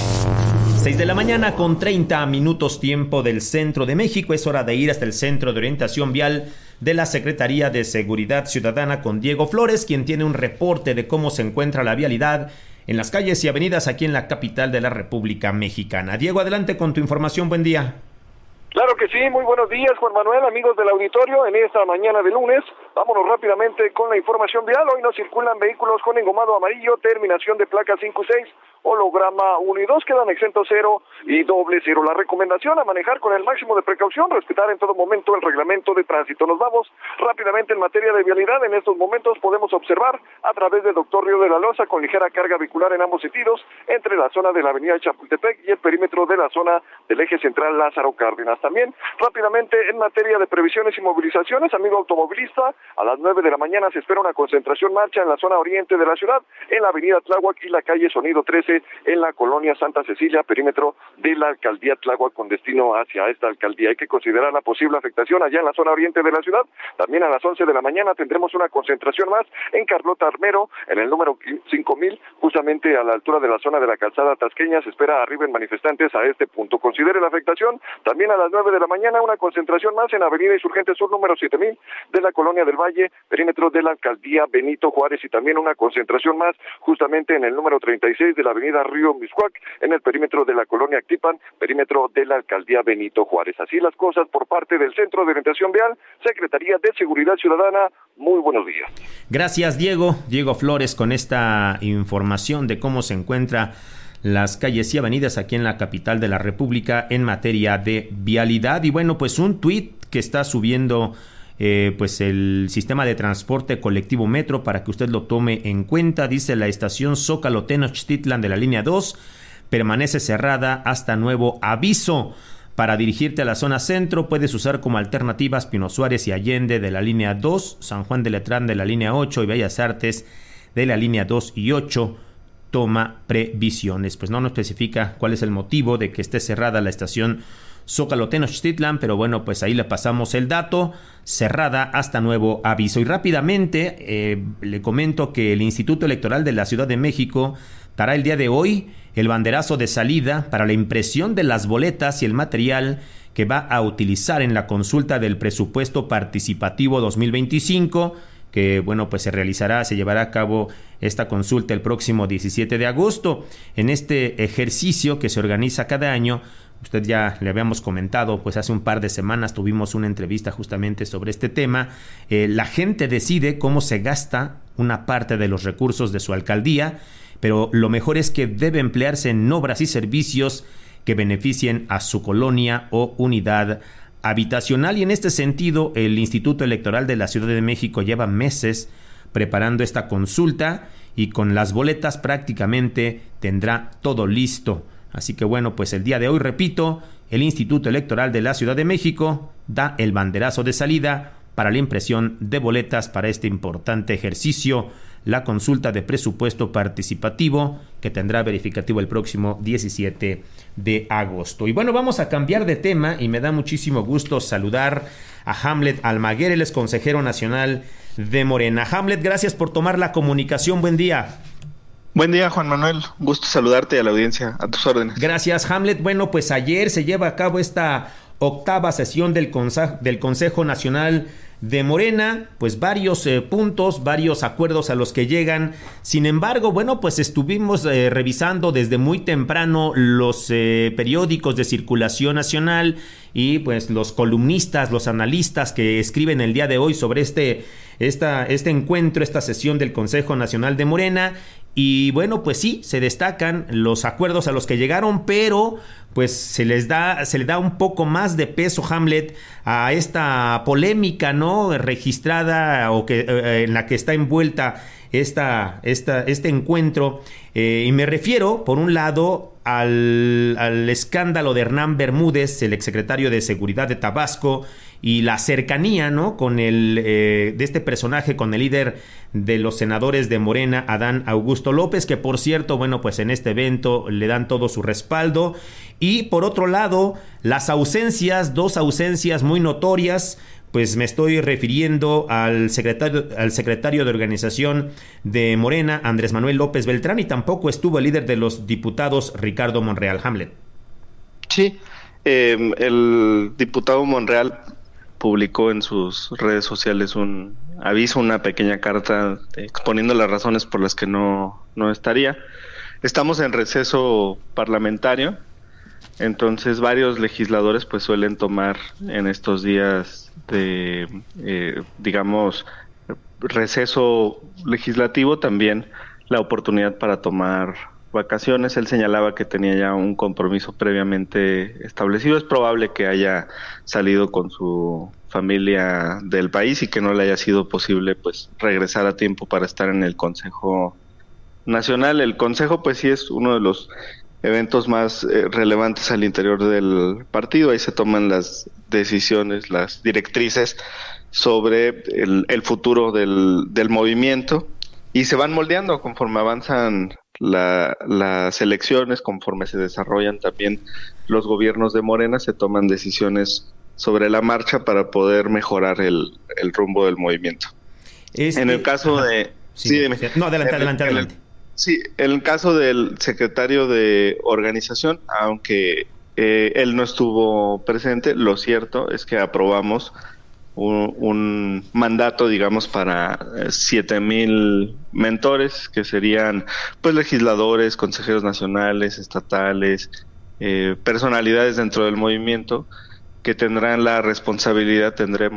6 de la mañana con 30 minutos, tiempo del centro de México. Es hora de ir hasta el Centro de Orientación Vial de la Secretaría de Seguridad Ciudadana con Diego Flores, quien tiene un reporte de cómo se encuentra la vialidad en las calles y avenidas aquí en la capital de la República Mexicana. Diego, adelante con tu información. Buen día. Claro que sí, muy buenos días, Juan Manuel, amigos del auditorio. En esta mañana de lunes, vámonos rápidamente con la información vial. Hoy no circulan vehículos con engomado amarillo, terminación de placa 5 y 6, holograma 1 y 2, quedan exentos 0 y doble 0. La recomendación a manejar con el máximo de precaución, respetar en todo momento el reglamento de tránsito. Nos vamos rápidamente en materia de vialidad. En estos momentos podemos observar a través del Doctor Río de la Loza con ligera carga vehicular en ambos sentidos entre la zona de la avenida Chapultepec y el perímetro de la zona del eje central Lázaro Cárdenas. También rápidamente en materia de previsiones y movilizaciones, amigo automovilista, a las 9 de la mañana se espera una concentración marcha en la zona oriente de la ciudad, en la avenida Tláhuac y la calle Sonido 13, en la colonia Santa Cecilia, perímetro de la alcaldía Tláhuac con destino hacia esta alcaldía. Hay que considerar la posible afectación allá en la zona oriente de la ciudad. También a las 11 de la mañana tendremos una concentración más en Carlota Armero, en el número 5000, justamente a la altura de la zona de la calzada tasqueña. Se espera arriben manifestantes a este punto. Considere la afectación. También a las 9 de la mañana una concentración más en Avenida Insurgente Sur número 7000 de la Colonia del Valle, perímetro de la alcaldía Benito Juárez, y también una concentración más justamente en el número 36 de la Avenida Río Miscuac, en el perímetro de la Colonia Actipan, perímetro de la alcaldía Benito Juárez. Así las cosas por parte del Centro de Orientación Vial, Secretaría de Seguridad Ciudadana. Muy buenos días. Gracias, Diego Flores, con esta información de cómo se encuentra las calles y avenidas aquí en la capital de la República en materia de vialidad. Y bueno, pues un tuit que está subiendo pues el sistema de transporte colectivo Metro para que usted lo tome en cuenta. Dice: la estación Zócalo Tenochtitlan de la línea 2 permanece cerrada hasta nuevo aviso. Para dirigirte a la zona centro puedes usar como alternativas Pino Suárez y Allende de la línea 2, San Juan de Letrán de la línea 8 y Bellas Artes de la línea 2 y 8. Toma previsiones. Pues no nos especifica cuál es el motivo de que esté cerrada la estación Zócalo Tenochtitlan, pero bueno, pues ahí le pasamos el dato. Cerrada hasta nuevo aviso. Y rápidamente le comento que el Instituto Electoral de la Ciudad de México dará el día de hoy el banderazo de salida para la impresión de las boletas y el material que va a utilizar en la consulta del presupuesto participativo 2025, que bueno, pues se llevará a cabo esta consulta el próximo 17 de agosto. En este ejercicio que se organiza cada año, usted ya le habíamos comentado, pues hace un par de semanas tuvimos una entrevista justamente sobre este tema. La gente decide cómo se gasta una parte de los recursos de su alcaldía, pero lo mejor es que debe emplearse en obras y servicios que beneficien a su colonia o unidad habitacional. Y en este sentido, el Instituto Electoral de la Ciudad de México lleva meses preparando esta consulta y con las boletas prácticamente tendrá todo listo. Así que bueno, pues el día de hoy, repito, el Instituto Electoral de la Ciudad de México da el banderazo de salida para la impresión de boletas para este importante ejercicio, la consulta de presupuesto participativo, que tendrá verificativo el próximo 17 de agosto. Y bueno, vamos a cambiar de tema y me da muchísimo gusto saludar a Hamlet Almaguer, él es consejero nacional de Morena. Hamlet, gracias por tomar la comunicación. Buen día. Buen día, Juan Manuel. Gusto saludarte y a la audiencia. A tus órdenes. Gracias, Hamlet. Bueno, pues ayer se lleva a cabo esta octava sesión del Consejo Nacional de Morena, pues varios puntos, varios acuerdos a los que llegan. Sin embargo, bueno, pues estuvimos revisando desde muy temprano los periódicos de circulación nacional y pues los columnistas, los analistas que escriben el día de hoy sobre este encuentro, esta sesión del Consejo Nacional de Morena. Y bueno, pues sí, se destacan los acuerdos a los que llegaron, pero pues se le da un poco más de peso, Hamlet, a esta polémica, ¿no?, registrada o que en la que está envuelta este encuentro. Y me refiero, por un lado, al escándalo de Hernán Bermúdez, el exsecretario de Seguridad de Tabasco, y la cercanía, ¿no?, con de este personaje con el líder de los senadores de Morena, Adán Augusto López, que por cierto, bueno, pues en este evento le dan todo su respaldo. Y por otro lado, las ausencias, dos ausencias muy notorias. Pues me estoy refiriendo al secretario de organización de Morena, Andrés Manuel López Beltrán, y tampoco estuvo el líder de los diputados, Ricardo Monreal. Hamlet. Sí, el diputado Monreal publicó en sus redes sociales un aviso, una pequeña carta exponiendo las razones por las que no estaría. Estamos en receso parlamentario, entonces varios legisladores pues suelen tomar en estos días de receso legislativo también la oportunidad para tomar vacaciones. Él señalaba que tenía ya un compromiso previamente establecido. Es probable que haya salido con su familia del país y que no le haya sido posible pues regresar a tiempo para estar en el Consejo Nacional. El Consejo pues sí es uno de los eventos más relevantes al interior del partido. Ahí se toman las decisiones, las directrices sobre el futuro del movimiento y se van moldeando conforme avanzan las elecciones, conforme se desarrollan también los gobiernos de Morena, se toman decisiones sobre la marcha para poder mejorar el rumbo del movimiento. En el caso de... Adelante. Sí, en el caso del secretario de organización, aunque él no estuvo presente, lo cierto es que aprobamos un mandato, digamos, para 7,000 mentores, que serían pues legisladores, consejeros nacionales, estatales, personalidades dentro del movimiento, que tendremos la responsabilidad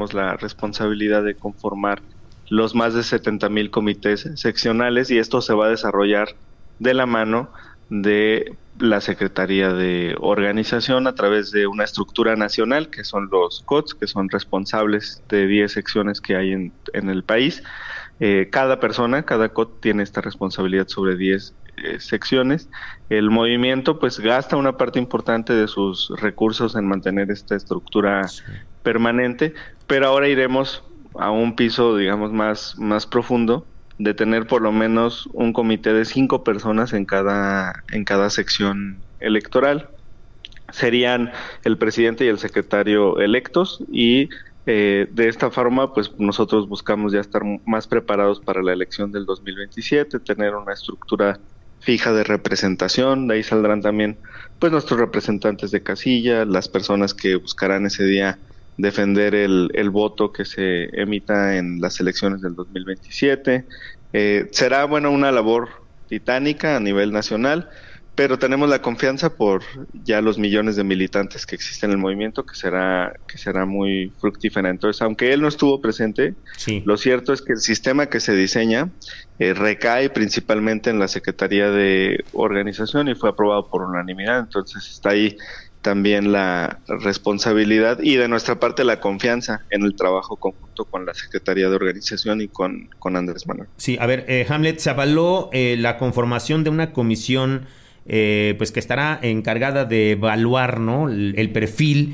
de conformar los más de 70,000 comités seccionales, y esto se va a desarrollar de la mano de la Secretaría de Organización a través de una estructura nacional, que son los COTS, que son responsables de 10 secciones que hay en el país. Cada COT tiene esta responsabilidad sobre 10 secciones. El movimiento pues gasta una parte importante de sus recursos en mantener esta estructura permanente, pero ahora iremos a un piso, digamos, más profundo, de tener por lo menos un comité de 5 personas en cada sección electoral. Serían el presidente y el secretario electos, y de esta forma pues nosotros buscamos ya estar más preparados para la elección del 2027, tener una estructura fija de representación. De ahí saldrán también pues nuestros representantes de casilla, las personas que buscarán ese día defender el voto que se emita en las elecciones del 2027. Será, una labor titánica a nivel nacional, pero tenemos la confianza por ya los millones de militantes que existen en el movimiento, que será muy fructífera. Entonces, aunque él no estuvo presente, sí, lo cierto es que el sistema que se diseña recae principalmente en la Secretaría de Organización y fue aprobado por unanimidad. Entonces está ahí también la responsabilidad y de nuestra parte la confianza en el trabajo conjunto con la Secretaría de Organización y con Andrés Manuel. Sí, a ver, Hamlet, se avaló la conformación de una comisión pues que estará encargada de evaluar, ¿no?, el perfil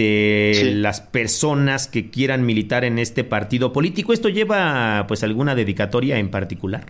de las personas que quieran militar en este partido político. ¿Esto lleva pues alguna dedicatoria en particular?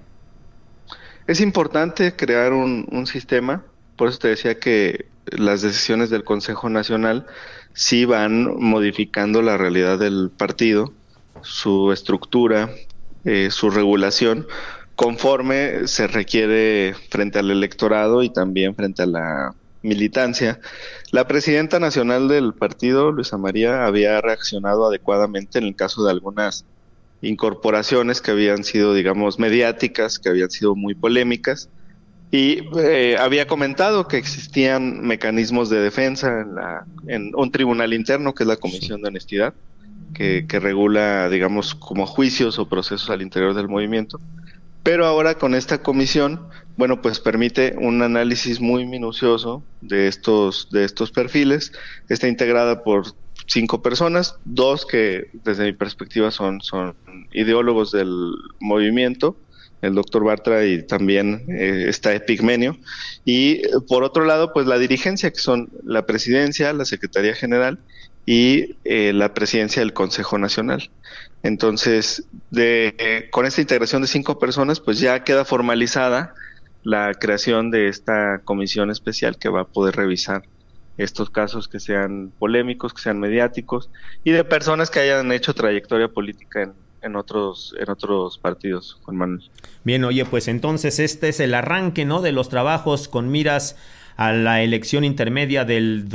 Es importante crear un sistema, por eso te decía que las decisiones del Consejo Nacional sí van modificando la realidad del partido, su estructura, su regulación, conforme se requiere frente al electorado y también frente a la militancia. La presidenta nacional del partido, Luisa María, había reaccionado adecuadamente en el caso de algunas incorporaciones que habían sido, digamos, mediáticas, que habían sido muy polémicas, y había comentado que existían mecanismos de defensa en un tribunal interno, que es la Comisión de Honestidad, que regula, digamos, como juicios o procesos al interior del movimiento. Pero ahora con esta comisión, pues permite un análisis muy minucioso de estos perfiles. Está integrada por 5 personas, 2 que desde mi perspectiva son ideólogos del movimiento, el doctor Bartra, y también está Epigmenio. Y por otro lado, pues la dirigencia, que son la presidencia, la Secretaría General y la presidencia del Consejo Nacional. Entonces, con esta integración de 5 personas, pues ya queda formalizada la creación de esta comisión especial que va a poder revisar estos casos que sean polémicos, que sean mediáticos, y de personas que hayan hecho trayectoria política en otros partidos, Juan Manuel. Bien, oye, pues entonces este es el arranque, ¿no?, de los trabajos con miras a la elección intermedia del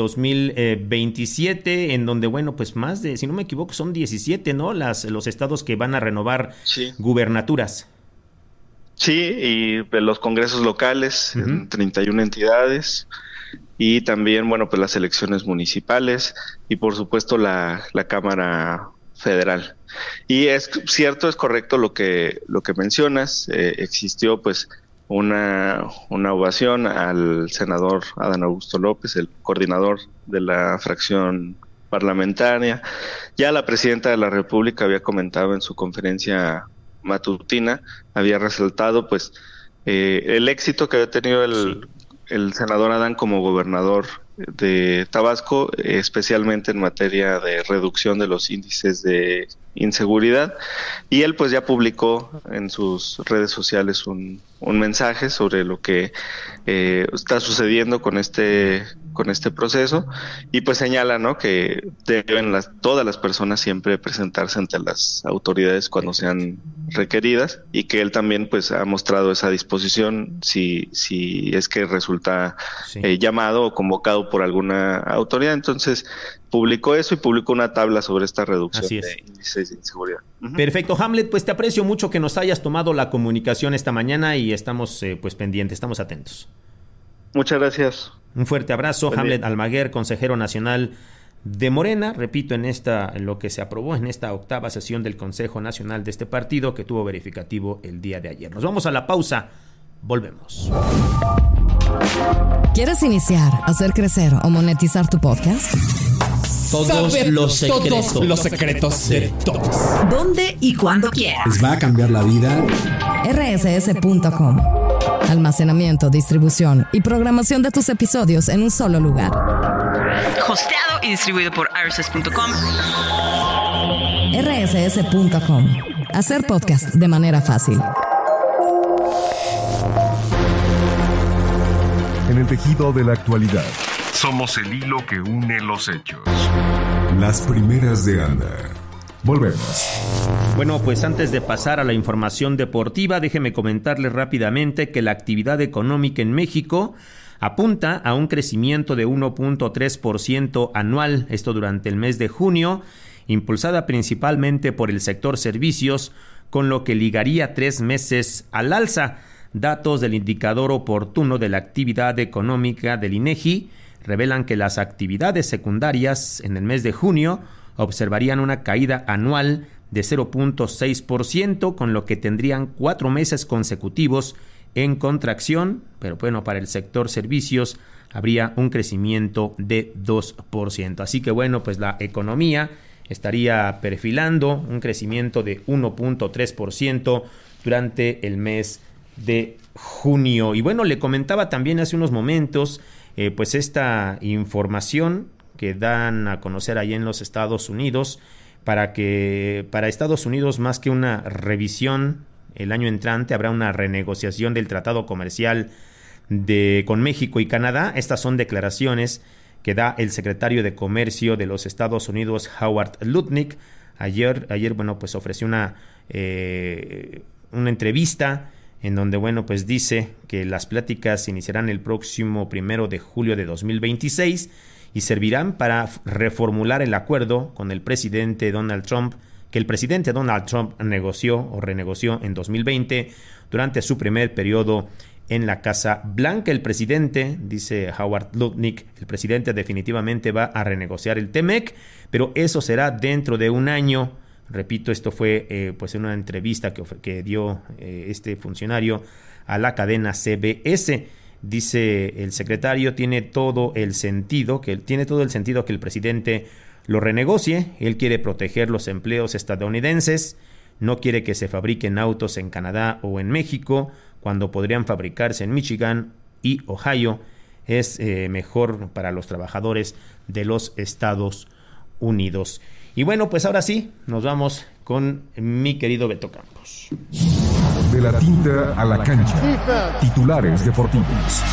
2027, en donde, pues más de, si no me equivoco, son 17, ¿no?, los estados que van a renovar gubernaturas. Sí, y los congresos locales, en 31 entidades, y también, pues las elecciones municipales, y por supuesto la Cámara Federal. Y es cierto, es correcto lo que mencionas. Existió pues una ovación al senador Adán Augusto López, el coordinador de la fracción parlamentaria. Ya la presidenta de la República había comentado en su conferencia matutina, había resaltado pues el éxito que había tenido el senador Adán como gobernador de Tabasco, especialmente en materia de reducción de los índices de inseguridad, y él pues ya publicó en sus redes sociales un mensaje sobre lo que está sucediendo con este proceso, y pues señala, ¿no?, que deben todas las personas siempre presentarse ante las autoridades cuando sean requeridas, y que él también pues ha mostrado esa disposición si es que resulta llamado o convocado por alguna autoridad. Entonces publicó eso y publicó una tabla sobre esta reducción de índices de inseguridad. Perfecto, Hamlet, pues te aprecio mucho que nos hayas tomado la comunicación esta mañana y estamos pues pendientes, estamos atentos. Muchas gracias. Un fuerte abrazo. Buen Hamlet día. Almaguer, consejero nacional de Morena, repito, en lo que se aprobó en esta 8ª sesión del Consejo Nacional de este partido, que tuvo verificativo el día de ayer. Nos vamos a la pausa, volvemos. ¿Quieres iniciar, hacer crecer o monetizar tu podcast? Todos los secretos de todos. ¿Dónde y cuándo quieras? Les va a cambiar la vida. rss.com. Almacenamiento, distribución y programación de tus episodios en un solo lugar. Hosteado y distribuido por rss.com. rss.com. Hacer podcast de manera fácil. En el tejido de la actualidad, somos el hilo que une los hechos. Las primeras de Anda. Volvemos. Bueno, pues antes de pasar a la información deportiva, déjeme comentarles rápidamente que la actividad económica en México apunta a un crecimiento de 1.3% anual, esto durante el mes de junio, impulsada principalmente por el sector servicios, con lo que ligaría 3 meses al alza. Datos del indicador oportuno de la actividad económica del INEGI revelan que las actividades secundarias en el mes de junio observarían una caída anual de 0.6%, con lo que tendrían 4 meses consecutivos en contracción, pero bueno, para el sector servicios habría un crecimiento de 2%. Así que bueno, pues la economía estaría perfilando un crecimiento de 1.3% durante el mes de junio. Y bueno, le comentaba también hace unos momentos, pues esta información que dan a conocer allá en los Estados Unidos, para Estados Unidos, más que una revisión, el año entrante habrá una renegociación del tratado comercial con México y Canadá. Estas son declaraciones que da el secretario de Comercio de los Estados Unidos, Howard Lutnick. Ayer bueno, pues ofreció una entrevista en donde, bueno, pues dice que las pláticas iniciarán el próximo 1 de julio de 2026 y servirán para reformular el acuerdo con el presidente Donald Trump, que el presidente Donald Trump negoció o renegoció en 2020 durante su primer periodo en la Casa Blanca. El presidente, dice Howard Lutnick, el presidente definitivamente va a renegociar el TEMEC, pero eso será dentro de un año. Repito, esto fue pues en una entrevista que dio este funcionario a la cadena CBS. Dice el secretario, tiene todo el sentido que el presidente lo renegocie. Él quiere proteger los empleos estadounidenses, no quiere que se fabriquen autos en Canadá o en México cuando podrían fabricarse en Michigan y Ohio. Es mejor para los trabajadores de los Estados Unidos. Y bueno, pues ahora sí, nos vamos con mi querido Beto Campos. De la tinta a la cancha. Titulares deportivos.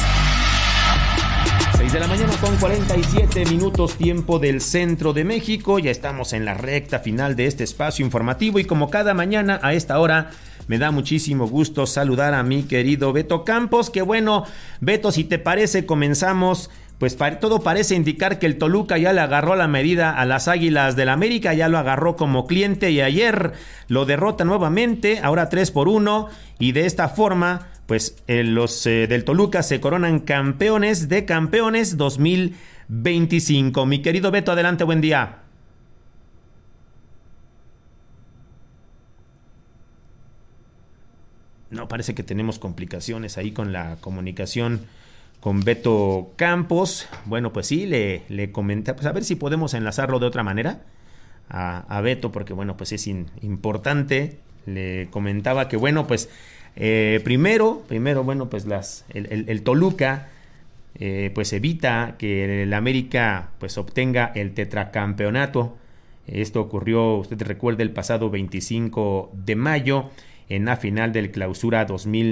6 de la mañana con 47 minutos, tiempo del centro de México. Ya estamos en la recta final de este espacio informativo y como cada mañana a esta hora me da muchísimo gusto saludar a mi querido Beto Campos. Que bueno, Beto, si te parece, comenzamos. Pues todo parece indicar que el Toluca ya le agarró la medida a las Águilas del América, ya lo agarró como cliente y ayer lo derrota nuevamente, ahora 3-1, y de esta forma, pues los del Toluca se coronan campeones de campeones 2025. Mi querido Beto, adelante, buen día. No, parece que tenemos complicaciones ahí con la comunicación con Beto Campos. Bueno, pues sí, le comenté, pues a ver si podemos enlazarlo de otra manera a Beto, porque bueno, pues es importante. Le comentaba que bueno, pues primero, bueno, pues el Toluca pues evita que el América pues obtenga el tetracampeonato. Esto ocurrió, usted recuerda, el pasado 25 de mayo en la final del Clausura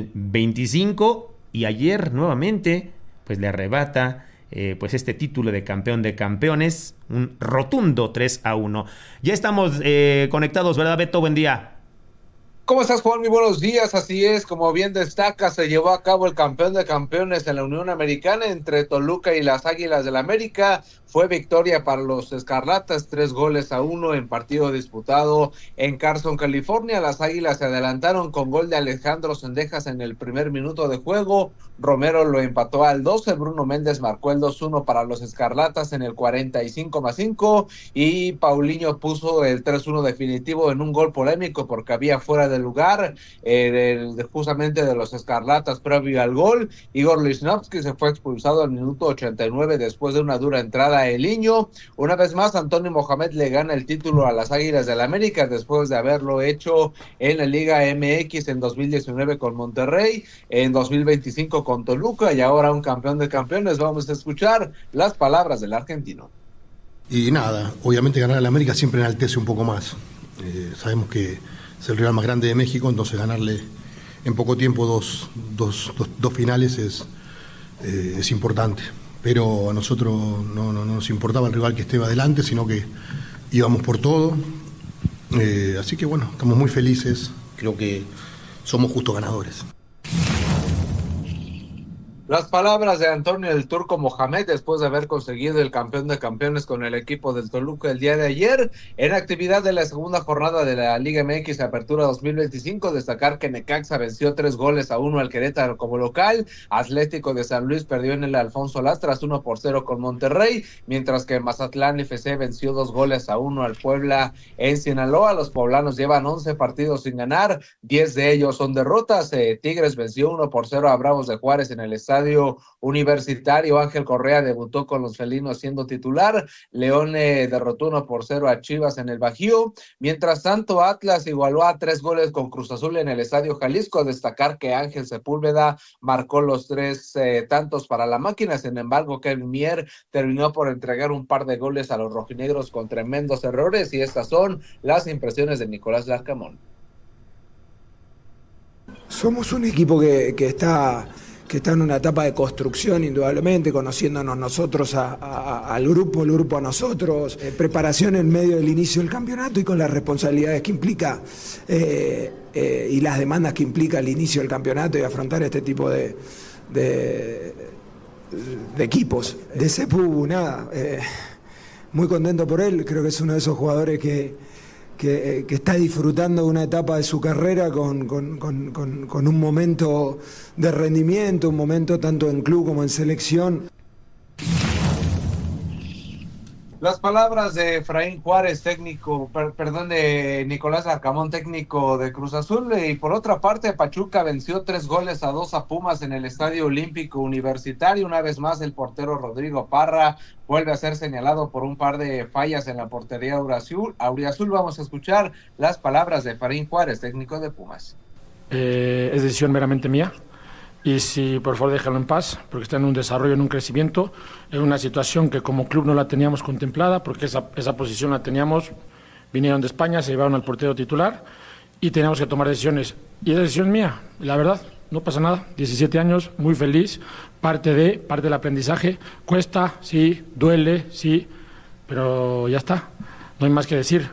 2025, y ayer nuevamente pues le arrebata pues este título de campeón de campeones, un rotundo 3-1. Ya estamos conectados, ¿verdad, Beto? Buen día. ¿Cómo estás, Juan? Muy buenos días. Así es, como bien destaca, se llevó a cabo el campeón de campeones en la Unión Americana entre Toluca y las Águilas del América. Fue victoria para los Escarlatas, 3-1 en partido disputado en Carson, California. Las Águilas se adelantaron con gol de Alejandro Zendejas en el primer minuto de juego. Romero lo empató al 12, Bruno Méndez marcó el 2-1 para los Escarlatas en el 45+5 y Paulinho puso el 3-1 definitivo en un gol polémico porque había fuera de lugar justamente de los Escarlatas previo al gol. Igor Lichnowsky se fue expulsado al minuto 89 después de una dura entrada a Eliño. Una vez más, Antonio Mohamed le gana el título a las Águilas del América después de haberlo hecho en la Liga MX en 2019 con Monterrey, en 2025 con Toluca y ahora un campeón de campeones. Vamos a escuchar las palabras del argentino. Y nada, obviamente ganar al América siempre enaltece un poco más. Sabemos que es el rival más grande de México, entonces ganarle en poco tiempo dos finales es importante. Pero a nosotros no nos importaba el rival que esté adelante, sino que íbamos por todo. Así que bueno, estamos muy felices, creo que somos justos ganadores. Las palabras de Antonio el Turco Mohamed después de haber conseguido el campeón de campeones con el equipo del Toluca el día de ayer. En actividad de la segunda jornada de la Liga MX Apertura 2025, destacar que Necaxa venció 3-1 al Querétaro como local. Atlético de San Luis perdió en el Alfonso Lastras 1-0 con Monterrey, mientras que Mazatlán FC venció 2-1 al Puebla en Sinaloa. Los poblanos llevan 11 partidos sin ganar, 10 de ellos son derrotas. Tigres venció 1-0 a Bravos de Juárez en el Estadio Universitario. Ángel Correa debutó con los felinos siendo titular. León derrotó 1-0 a Chivas en el Bajío. Mientras tanto, Atlas igualó a 3 goles con Cruz Azul en el Estadio Jalisco. Destacar que Ángel Sepúlveda marcó los 3 tantos para la máquina. Sin embargo, Kevin Mier terminó por entregar un par de goles a los rojinegros con tremendos errores, y estas son las impresiones de Nicolás Larcamón. Somos un equipo que está en una etapa de construcción, indudablemente, conociéndonos nosotros al grupo, el grupo a nosotros, preparación en medio del inicio del campeonato y con las responsabilidades que implica y las demandas que implica el inicio del campeonato y afrontar este tipo de equipos. De Sepu, nada, muy contento por él, creo que es uno de esos jugadores que está disfrutando de una etapa de su carrera con un momento de rendimiento, un momento tanto en club como en selección. Las palabras de Efraín Juárez, de Nicolás Larcamón, técnico de Cruz Azul. Y por otra parte, Pachuca venció 3-2 a Pumas en el Estadio Olímpico Universitario. Una vez más, el portero Rodrigo Parra vuelve a ser señalado por un par de fallas en la portería auriazul. Vamos a escuchar las palabras de Efraín Juárez, técnico de Pumas. Es decisión meramente mía. Y si por favor déjalo en paz, porque está en un desarrollo, en un crecimiento, en una situación que como club no la teníamos contemplada, porque esa posición la teníamos, vinieron de España, se llevaron al portero titular y teníamos que tomar decisiones. Y es decisión mía, la verdad, no pasa nada, 17 años, muy feliz, parte del aprendizaje, cuesta, sí, duele, sí, pero ya está, no hay más que decir.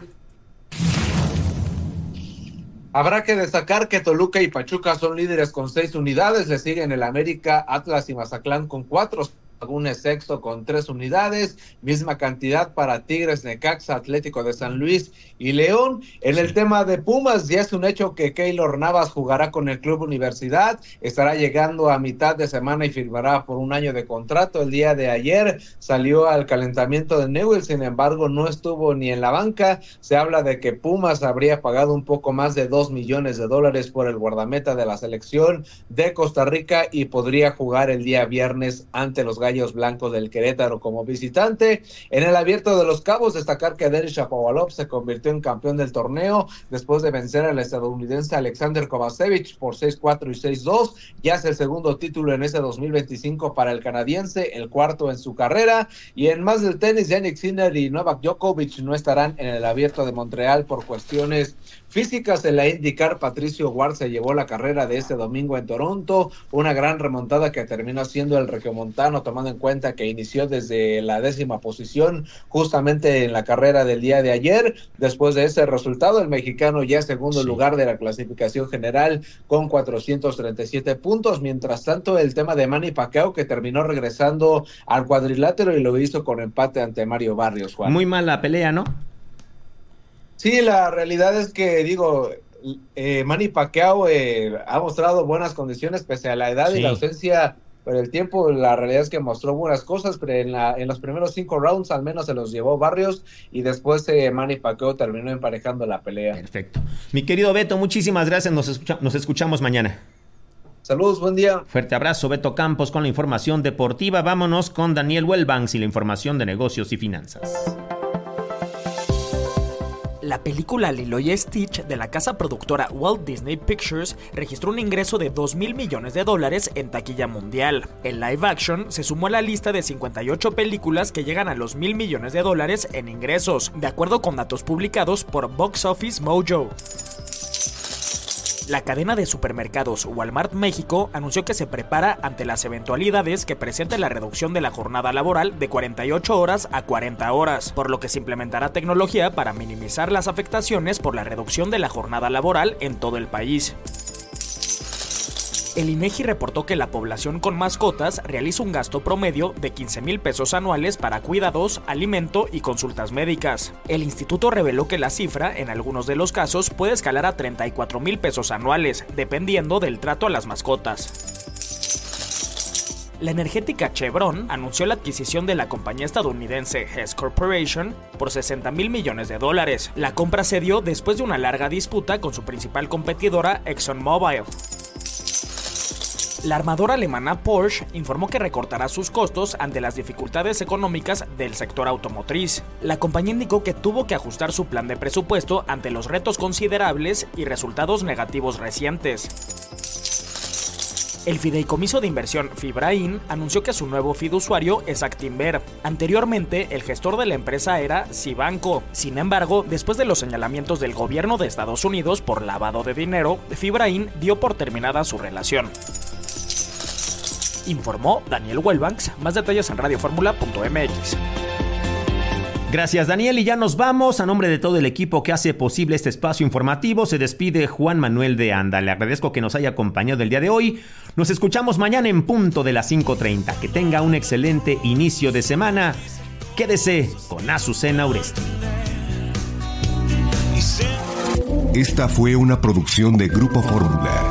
Habrá que destacar que Toluca y Pachuca son líderes con 6 unidades, le siguen el América, Atlas y Mazatlán con 4, Laguna sexto con 3 unidades, misma cantidad para Tigres, Necaxa, Atlético de San Luis y León. En el tema de Pumas, ya es un hecho que Keylor Navas jugará con el Club Universidad, estará llegando a mitad de semana y firmará por un año de contrato. El día de ayer salió al calentamiento de Newell's, sin embargo no estuvo ni en la banca. Se habla de que Pumas habría pagado un poco más de $2 millones por el guardameta de la selección de Costa Rica y podría jugar el día viernes ante los Gallos Blancos del Querétaro como visitante. En el Abierto de los Cabos, destacar que Denis Shapovalov se convirtió en campeón del torneo después de vencer al estadounidense Alexander Kovacevic por 6-4 y 6-2. Ya es el segundo título en ese 2025 para el canadiense, el cuarto en su carrera. Y en más del tenis, Jannik Sinner y Novak Djokovic no estarán en el Abierto de Montreal por cuestiones físicas. En la IndyCar, Patricio Ward se llevó la carrera de este domingo en Toronto, una gran remontada que terminó siendo el regiomontano, tomando en cuenta que inició desde la 10ª posición justamente en la carrera del día de ayer. Después de ese resultado, el mexicano ya segundo lugar de la clasificación general con 437 puntos. Mientras tanto, el tema de Manny Pacquiao, que terminó regresando al cuadrilátero y lo hizo con empate ante Mario Barrios, Juan. Muy mala pelea, ¿no? Sí, la realidad es que, Manny Pacquiao ha mostrado buenas condiciones pese a la edad y la ausencia por el tiempo. La realidad es que mostró buenas cosas, pero en los primeros 5 rounds al menos se los llevó Barrios y después Manny Pacquiao terminó emparejando la pelea. Perfecto. Mi querido Beto, muchísimas gracias. Nos escuchamos mañana. Saludos, buen día. Fuerte abrazo, Beto Campos con la información deportiva. Vámonos con Daniel Wellbanks y la información de negocios y finanzas. La película Lilo y Stitch de la casa productora Walt Disney Pictures registró un ingreso de $2,000 millones en taquilla mundial. El live action se sumó a la lista de 58 películas que llegan a los $1,000 millones en ingresos, de acuerdo con datos publicados por Box Office Mojo. La cadena de supermercados Walmart México anunció que se prepara ante las eventualidades que presente la reducción de la jornada laboral de 48 horas a 40 horas, por lo que se implementará tecnología para minimizar las afectaciones por la reducción de la jornada laboral en todo el país. El INEGI reportó que la población con mascotas realiza un gasto promedio de 15,000 pesos anuales para cuidados, alimento y consultas médicas. El instituto reveló que la cifra, en algunos de los casos, puede escalar a 34,000 pesos anuales, dependiendo del trato a las mascotas. La energética Chevron anunció la adquisición de la compañía estadounidense Hess Corporation por $60,000 millones. La compra se dio después de una larga disputa con su principal competidora ExxonMobil. La armadora alemana Porsche informó que recortará sus costos ante las dificultades económicas del sector automotriz. La compañía indicó que tuvo que ajustar su plan de presupuesto ante los retos considerables y resultados negativos recientes. El fideicomiso de inversión Fibrain anunció que su nuevo fiduciario es Actinver. Anteriormente, el gestor de la empresa era Cibanco. Sin embargo, después de los señalamientos del gobierno de Estados Unidos por lavado de dinero, Fibrain dio por terminada su relación. Informó Daniel Welbanks. Más detalles en radioformula.mx. Gracias, Daniel, y ya nos vamos. A nombre de todo el equipo que hace posible este espacio informativo, se despide Juan Manuel de Anda. Le agradezco que nos haya acompañado el día de hoy. Nos escuchamos mañana en punto de las 5:30. Que tenga un excelente inicio de semana. Quédese con Azucena Oresti. Esta fue una producción de Grupo Fórmula.